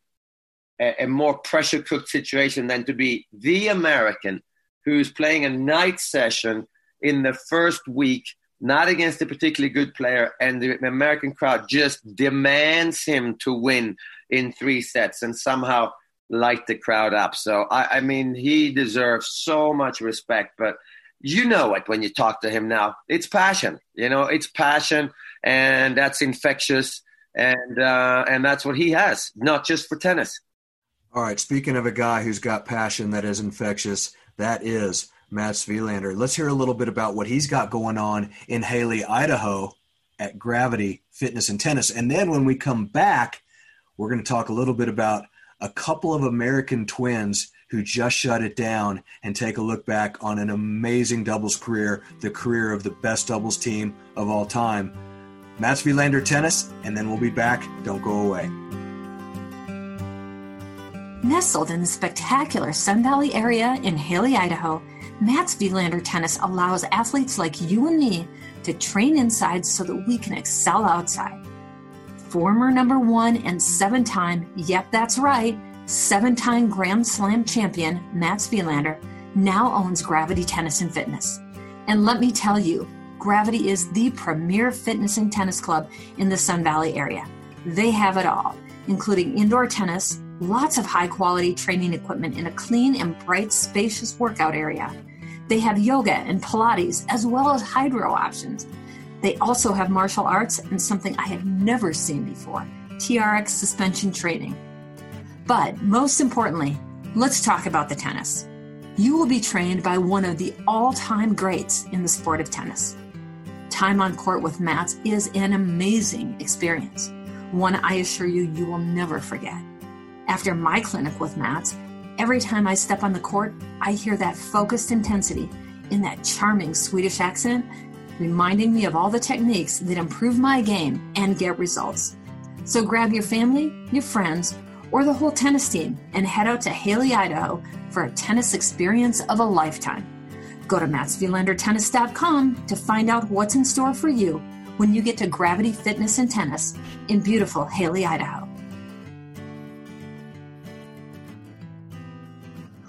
a more pressure-cooked situation than to be the American who's playing a night session in the first week, not against a particularly good player, and the American crowd just demands him to win in 3 sets and somehow light the crowd up. So, I mean, he deserves so much respect, but you know it when you talk to him now. It's passion, it's passion, and that's infectious, and that's what he has, not just for tennis. All right, speaking of a guy who's got passion that is infectious, that is Mats Wilander. Let's hear a little bit about what he's got going on in Hailey, Idaho at Gravity Fitness and Tennis. And then when we come back, we're going to talk a little bit about a couple of American twins who just shut it down and take a look back on an amazing doubles career, the career of the best doubles team of all time. Mats Wilander Tennis, and then we'll be back. Don't go away. Nestled in the spectacular Sun Valley area in Hailey, Idaho, Mats Wilander Tennis allows athletes like you and me to train inside so that we can excel outside. Former number 1 and 7-time, yep, that's right, 7-time Grand Slam champion Mats Wilander now owns Gravity Tennis and Fitness. And let me tell you, Gravity is the premier fitness and tennis club in the Sun Valley area. They have it all, including indoor tennis, lots of high-quality training equipment in a clean and bright, spacious workout area. They have yoga and Pilates, as well as hydro options. They also have martial arts and something I had never seen before, TRX suspension training. But most importantly, let's talk about the tennis. You will be trained by one of the all-time greats in the sport of tennis. Time on court with Mats is an amazing experience, one I assure you will never forget. After my clinic with Mats, every time I step on the court, I hear that focused intensity in that charming Swedish accent, reminding me of all the techniques that improve my game and get results. So grab your family, your friends, or the whole tennis team and head out to Hailey, Idaho for a tennis experience of a lifetime. Go to MatsWilanderTennis.com to find out what's in store for you when you get to Gravity Fitness and Tennis in beautiful Hailey, Idaho.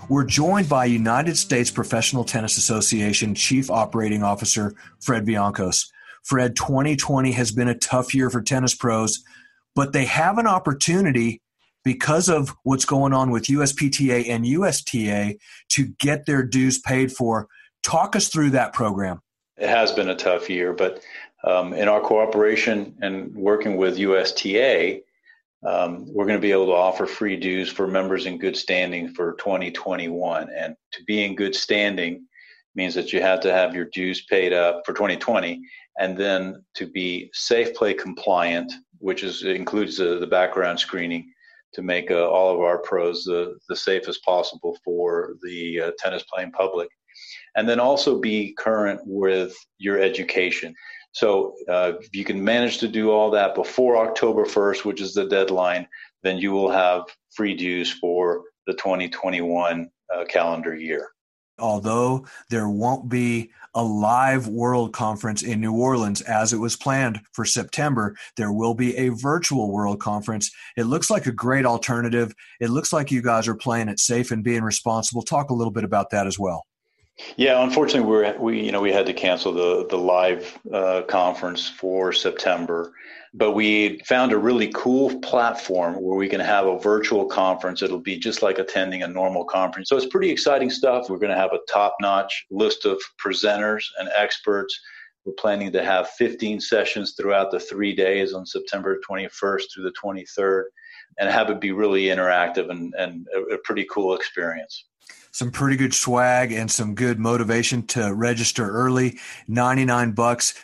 we're joined by United States Professional Tennis Association Chief Operating Officer Fred Viancos. Fred, 2020 has been a tough year for tennis pros, but they have an opportunity because of what's going on with USPTA and USTA to get their dues paid for. Talk us through that program. It has been a tough year, but in our cooperation and working with USTA, we're going to be able to offer free dues for members in good standing for 2021. And to be in good standing means that you have to have your dues paid up for 2020, and then to be Safe Play compliant, which includes the background screening to make all of our pros the safest possible for the tennis playing public. And then also be current with your education. So if you can manage to do all that before October 1st, which is the deadline, then you will have free dues for the 2021 calendar year. Although there won't be a live World Conference in New Orleans as it was planned for September, there will be a virtual World Conference. It looks like a great alternative. It looks like you guys are playing it safe and being responsible. Talk a little bit about that as well. Yeah, unfortunately, we had to cancel the live conference for September, but we found a really cool platform where we can have a virtual conference. It'll be just like attending a normal conference. So it's pretty exciting stuff. We're going to have a top-notch list of presenters and experts. We're planning to have 15 sessions throughout the 3 days on September 21st through the 23rd, and have it be really interactive and a pretty cool experience. Some pretty good swag and some good motivation to register early. $99,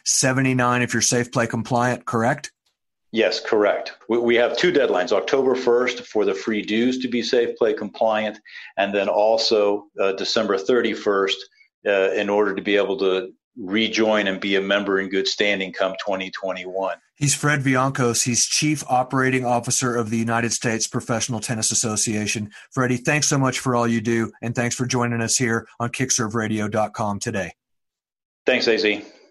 $79 if you're Safe Play compliant, correct? Yes, correct. We have two deadlines, October 1st for the free dues to be Safe Play compliant, and then also December 31st in order to be able to rejoin and be a member in good standing come 2021. He's Fred Viancos. He's Chief Operating Officer of the United States Professional Tennis Association. Freddie, thanks so much for all you do, and thanks for joining us here on KickServeRadio.com today. Thanks, AZ.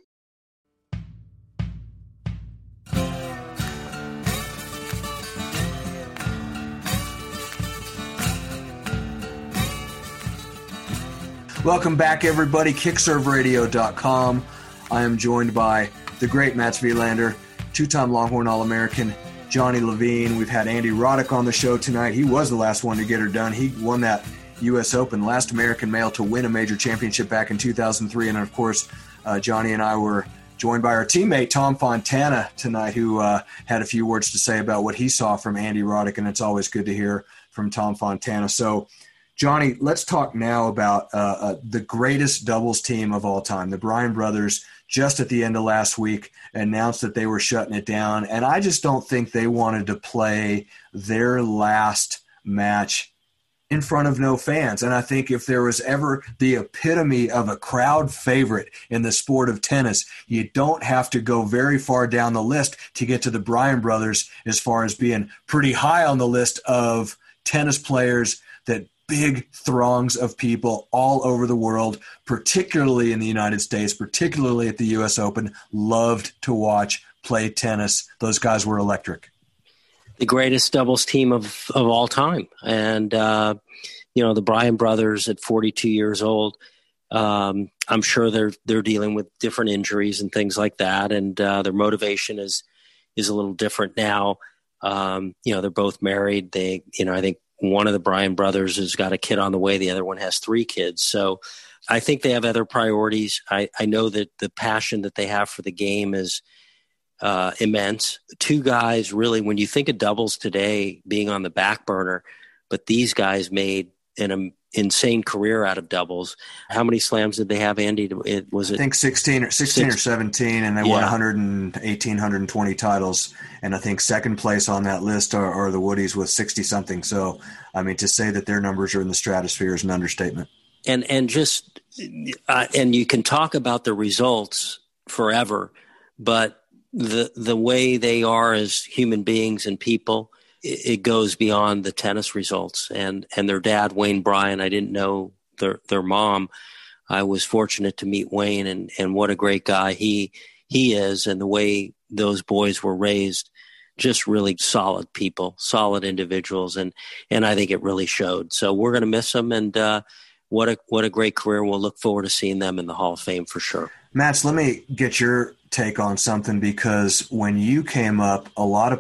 Welcome back, everybody. KickServeRadio.com. I am joined by the great Mats Wilander, two-time Longhorn All-American Johnny Levine. We've had Andy Roddick on the show tonight. He was the last one to get her done. He won that U.S. Open, last American male to win a major championship back in 2003. And, of course, Johnny and I were joined by our teammate Tom Fontana tonight, who had a few words to say about what he saw from Andy Roddick, and it's always good to hear from Tom Fontana. So, Johnny, let's talk now about the greatest doubles team of all time. The Bryan brothers, just at the end of last week, announced that they were shutting it down. And I just don't think they wanted to play their last match in front of no fans. And I think if there was ever the epitome of a crowd favorite in the sport of tennis, you don't have to go very far down the list to get to the Bryan brothers as far as being pretty high on the list of tennis players that big throngs of people all over the world, particularly in the United States, particularly at the U.S. Open, loved to watch play tennis. Those guys were electric. The greatest doubles team of all time. And, the Bryan brothers at 42 years old, I'm sure they're dealing with different injuries and things like that. And their motivation is a little different now. They're both married. I think one of the Bryan brothers has got a kid on the way. The other one has 3 kids. So I think they have other priorities. I know that the passion that they have for the game is immense. 2 guys, really, when you think of doubles today being on the back burner, but these guys made an insane career out of doubles. How many slams did they have, Andy? I think 16 or 17, and they won 118, 120 titles. And I think second place on that list are the Woodies with 60-something. So, I mean, to say that their numbers are in the stratosphere is an understatement. And you can talk about the results forever, but the way they are as human beings and people, it goes beyond the tennis results. And their dad, Wayne Bryan, I didn't know their mom. I was fortunate to meet Wayne, and what a great guy he is, and the way those boys were raised just really solid people, solid individuals, and I think it really showed. So we're going to miss them, and what a great career. We'll look forward to seeing them in the Hall of Fame for sure. Mats, let me get your take on something, because when you came up, not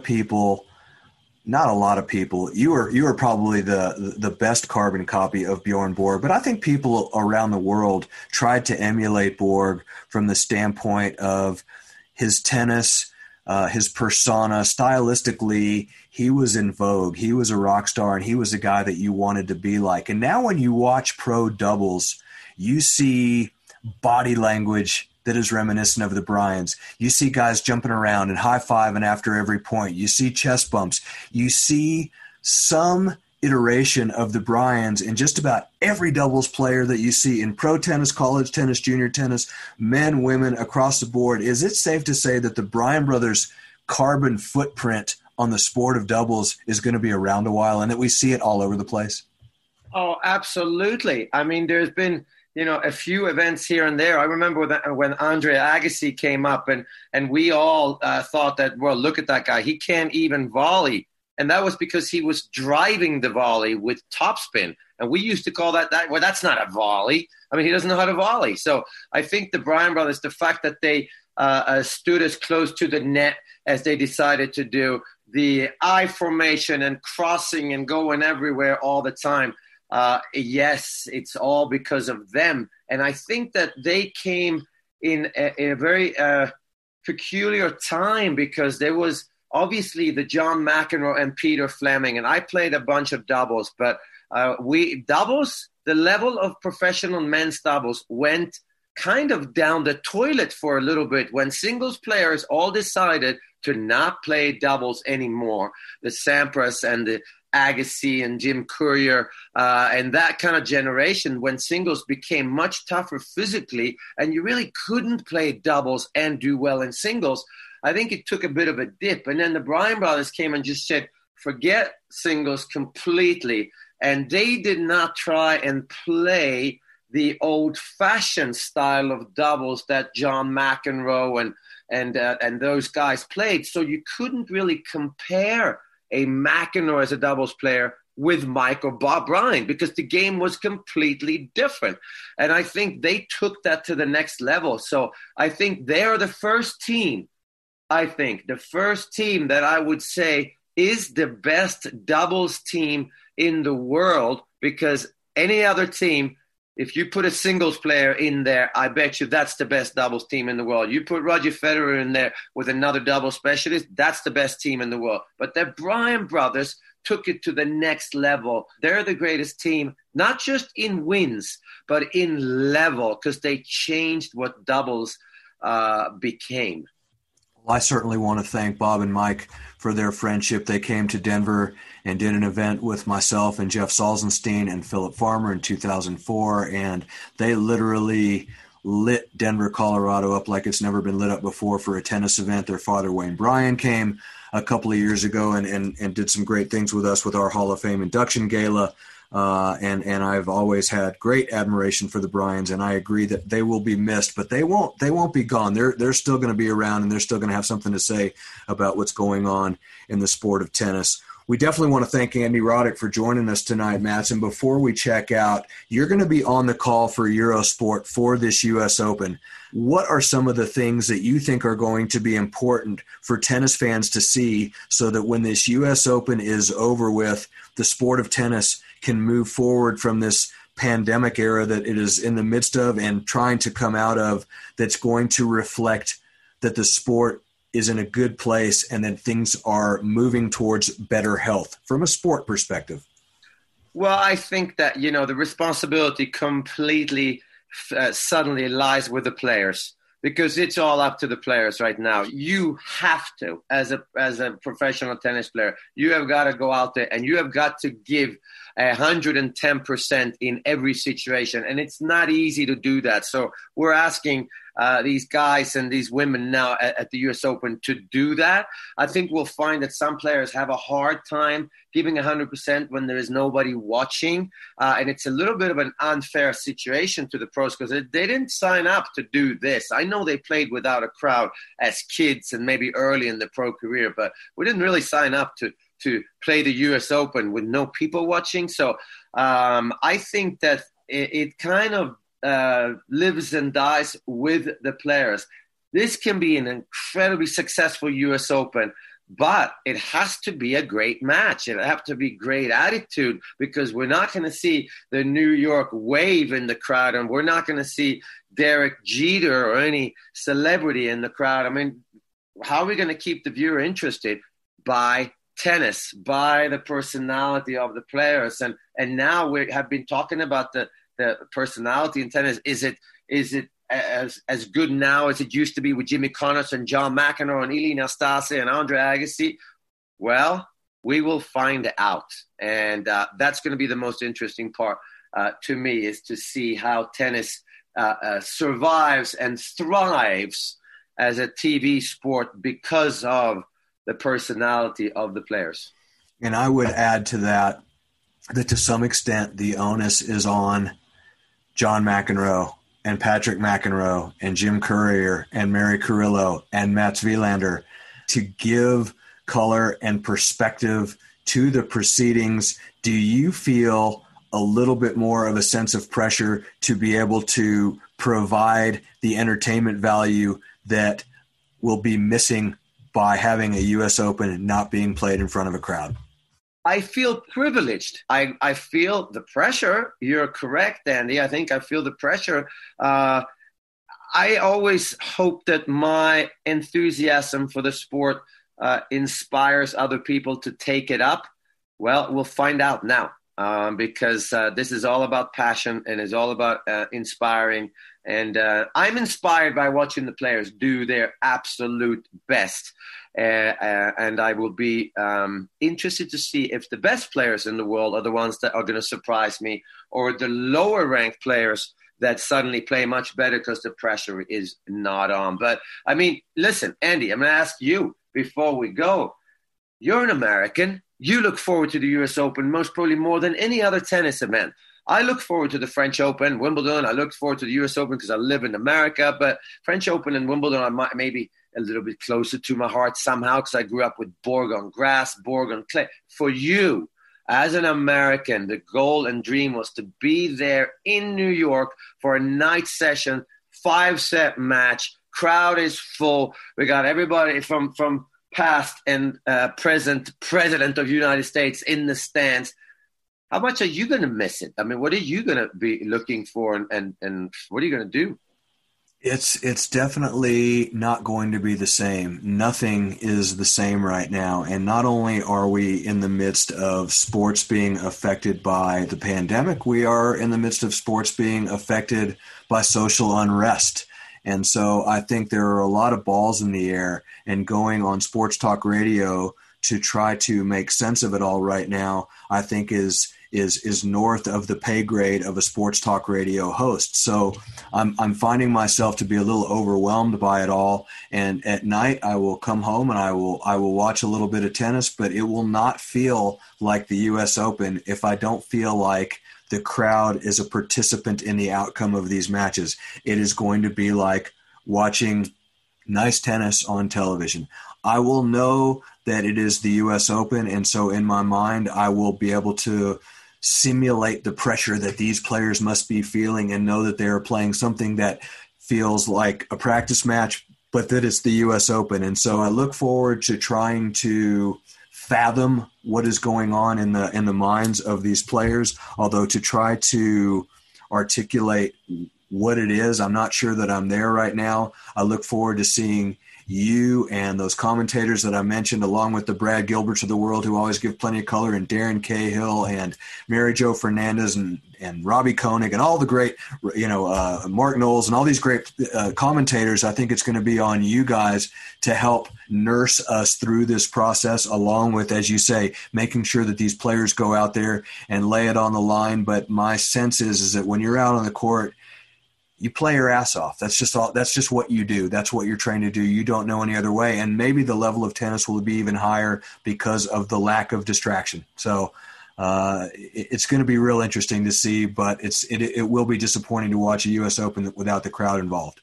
a lot of people, you were probably the best carbon copy of Bjorn Borg, but I think people around the world tried to emulate Borg from the standpoint of his tennis, his persona. Stylistically, he was in vogue. He was a rock star, and he was a guy that you wanted to be like. And now when you watch pro doubles, you see body language that is reminiscent of the Bryans. You see guys jumping around and high-fiving after every point. You see chest bumps. You see some iteration of the Bryans in just about every doubles player that you see in pro tennis, college tennis, junior tennis, men, women, across the board. Is it safe to say that the Bryan brothers' carbon footprint on the sport of doubles is going to be around a while, and that we see it all over the place? Oh, absolutely. I mean, there's been a few events here and there. I remember when Andre Agassi came up, and we all thought that, well, look at that guy. He can't even volley. And that was because he was driving the volley with topspin. And we used to call that well, that's not a volley. I mean, he doesn't know how to volley. So I think the Bryan brothers, the fact that they stood as close to the net as they decided to do, the I formation and crossing and going everywhere all the time, yes, it's all because of them. And I think that they came in a very peculiar time, because there was obviously the John McEnroe and Peter Fleming, and I played a bunch of doubles, but the level of professional men's doubles went kind of down the toilet for a little bit when singles players all decided to not play doubles anymore. The Sampras and the Agassi and Jim Courier and that kind of generation, when singles became much tougher physically and you really couldn't play doubles and do well in singles, I think it took a bit of a dip. And then the Bryan brothers came and just said, forget singles completely. And they did not try and play the old-fashioned style of doubles that John McEnroe and those guys played. So you couldn't really compare a McEnroe as a doubles player with Mike or Bob Bryan, because the game was completely different. And I think they took that to the next level. So I think they're the first team. I think the first team that I would say is the best doubles team in the world, because any other team, if you put a singles player in there, I bet you that's the best doubles team in the world. You put Roger Federer in there with another double specialist, that's the best team in the world. But the Bryan brothers took it to the next level. They're the greatest team, not just in wins, but in level, because they changed what doubles became. Well, I certainly want to thank Bob and Mike for their friendship. They came to Denver and did an event with myself and Jeff Salzenstein and Philip Farmer in 2004, and they literally lit Denver, Colorado up like it's never been lit up before for a tennis event. Their father, Wayne Bryan, came a couple of years ago and did some great things with us with our Hall of Fame induction gala. And I've always had great admiration for the Bryans, and I agree that they will be missed, but they won't be gone. They're still going to be around, and they're still going to have something to say about what's going on in the sport of tennis. We definitely want to thank Andy Roddick for joining us tonight, Mats. And before we check out, you're going to be on the call for Eurosport for this U.S. Open. What are some of the things that you think are going to be important for tennis fans to see so that when this U.S. Open is over with, the sport of tennis can move forward from this pandemic era that it is in the midst of and trying to come out of, that's going to reflect that the sport is in a good place and that things are moving towards better health from a sport perspective? Well, I think that, the responsibility completely suddenly lies with the players, because it's all up to the players right now. You have to, as a professional tennis player, you have got to go out there and you have got to give 110% in every situation. And it's not easy to do that. So we're asking these guys and these women now at the U.S. Open to do that. I think we'll find that some players have a hard time giving 100% when there is nobody watching. And it's a little bit of an unfair situation to the pros because they didn't sign up to do this. I know they played without a crowd as kids and maybe early in their pro career, but we didn't really sign up to play the U.S. Open with no people watching. So I think that it kind of lives and dies with the players. This can be an incredibly successful U.S. Open, but it has to be a great match. It has to be great attitude because we're not going to see the New York wave in the crowd, and we're not going to see Derek Jeter or any celebrity in the crowd. I mean, how are we going to keep the viewer interested? By tennis, by the personality of the players. And now we have been talking about the personality in tennis. Is it as good now as it used to be with Jimmy Connors and John McEnroe and Ilie Nastase and Andre Agassi? Well, we will find out. And that's going to be the most interesting part to me, is to see how tennis survives and thrives as a TV sport because of the personality of the players. And I would add to that to some extent the onus is on John McEnroe and Patrick McEnroe and Jim Courier and Mary Carrillo and Mats Wilander to give color and perspective to the proceedings. Do you feel a little bit more of a sense of pressure to be able to provide the entertainment value that will be missing by having a U.S. Open not being played in front of a crowd? I feel privileged. I feel the pressure. You're correct, Andy. I think I feel the pressure. I always hope that my enthusiasm for the sport inspires other people to take it up. Well, we'll find out now because this is all about passion and is all about inspiring. And I'm inspired by watching the players do their absolute best. And I will be interested to see if the best players in the world are the ones that are going to surprise me, or the lower ranked players that suddenly play much better because the pressure is not on. But, I mean, listen, Andy, I'm going to ask you before we go. You're an American. You look forward to the U.S. Open most probably more than any other tennis event. I look forward to the French Open, Wimbledon. I look forward to the U.S. Open because I live in America. But French Open and Wimbledon are maybe a little bit closer to my heart somehow because I grew up with Borg on grass, Borg on clay. For you, as an American, the goal and dream was to be there in New York for a night session, 5-set match. Crowd is full. We got everybody from past and present president of the United States in the stands. How much are you going to miss it? I mean, what are you going to be looking for and what are you going to do? It's definitely not going to be the same. Nothing is the same right now. And not only are we in the midst of sports being affected by the pandemic, we are in the midst of sports being affected by social unrest. And so I think there are a lot of balls in the air, and going on sports talk radio to try to make sense of it all right now, I think is north of the pay grade of a sports talk radio host. So I'm finding myself to be a little overwhelmed by it all. And at night I will come home and I will watch a little bit of tennis, but it will not feel like the U.S. Open if I don't feel like the crowd is a participant in the outcome of these matches. It is going to be like watching nice tennis on television. I will know that it is the U.S. Open, and so in my mind I will be able to simulate the pressure that these players must be feeling and know that they are playing something that feels like a practice match, but that it's the U.S. Open. And so I look forward to trying to fathom what is going on in the minds of these players, although to try to articulate what it is, I'm not sure that I'm there right now. I look forward to seeing you and those commentators that I mentioned, along with the Brad Gilberts of the world who always give plenty of color, and Darren Cahill and Mary Jo Fernandez and Robbie Koenig and all the great, Mark Knowles and all these great commentators. I think it's going to be on you guys to help nurse us through this process, along with, as you say, making sure that these players go out there and lay it on the line. But my sense is that when you're out on the court, you play your ass off. That's just what you do. That's what you're trained to do. You don't know any other way. And maybe the level of tennis will be even higher because of the lack of distraction. So it's going to be real interesting to see, but it will be disappointing to watch a U.S. Open without the crowd involved.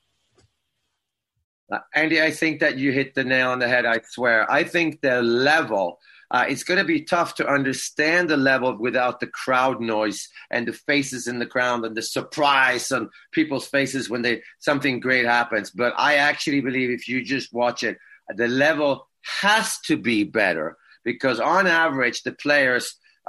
Andy, I think that you hit the nail on the head, I swear. I think the level, it's going to be tough to understand the level without the crowd noise and the faces in the crowd and the surprise on people's faces when something great happens. But I actually believe if you just watch it, the level has to be better because on average, the players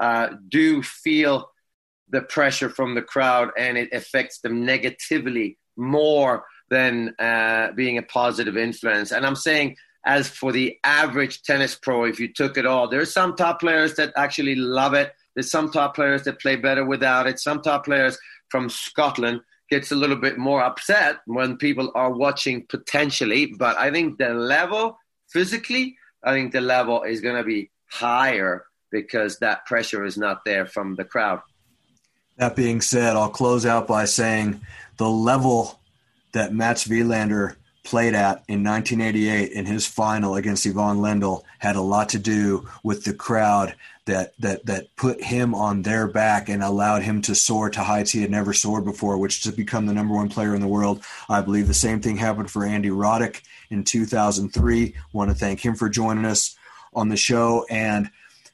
do feel the pressure from the crowd and it affects them negatively more than being a positive influence. And I'm saying as for the average tennis pro, if you took it all, there's some top players that actually love it. There's some top players that play better without it. Some top players from Scotland gets a little bit more upset when people are watching potentially. But I think the level, physically, I think the level is going to be higher because that pressure is not there from the crowd. That being said, I'll close out by saying the level that Mats Wilander played at in 1988 in his final against Ivan Lendl had a lot to do with the crowd that put him on their back and allowed him to soar to heights he had never soared before, which to become the number one player in the world. I believe the same thing happened for Andy Roddick in 2003. Want to thank him for joining us on the show. And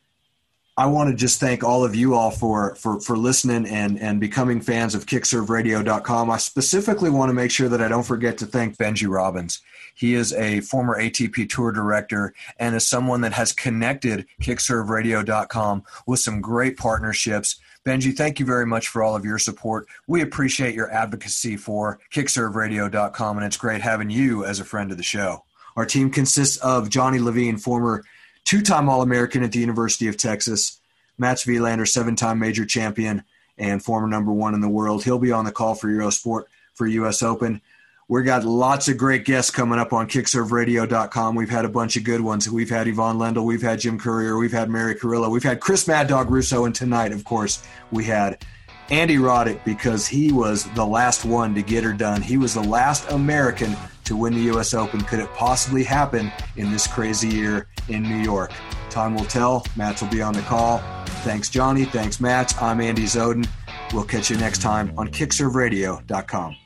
I want to just thank all of you all for listening and becoming fans of kickserveradio.com. I specifically want to make sure that I don't forget to thank Benji Robbins. He is a former ATP Tour director and is someone that has connected kickserveradio.com with some great partnerships. Benji, thank you very much for all of your support. We appreciate your advocacy for kickserveradio.com, and it's great having you as a friend of the show. Our team consists of Johnny Levine, former two-time All-American at the University of Texas, Mats Wilander, 7-time major champion and former number one in the world. He'll be on the call for Eurosport for U.S. Open. We've got lots of great guests coming up on kickserveradio.com. We've had a bunch of good ones. We've had Ivan Lendl. We've had Jim Courier. We've had Mary Carrillo. We've had Chris Mad Dog Russo. And tonight, of course, we had Andy Roddick because he was the last one to get her done. He was the last American to win the U.S. Open. Could it possibly happen in this crazy year in New York? Time will tell. Mats will be on the call. Thanks, Johnny. Thanks, Mats. I'm Andy Zoden. We'll catch you next time on kickserveradio.com.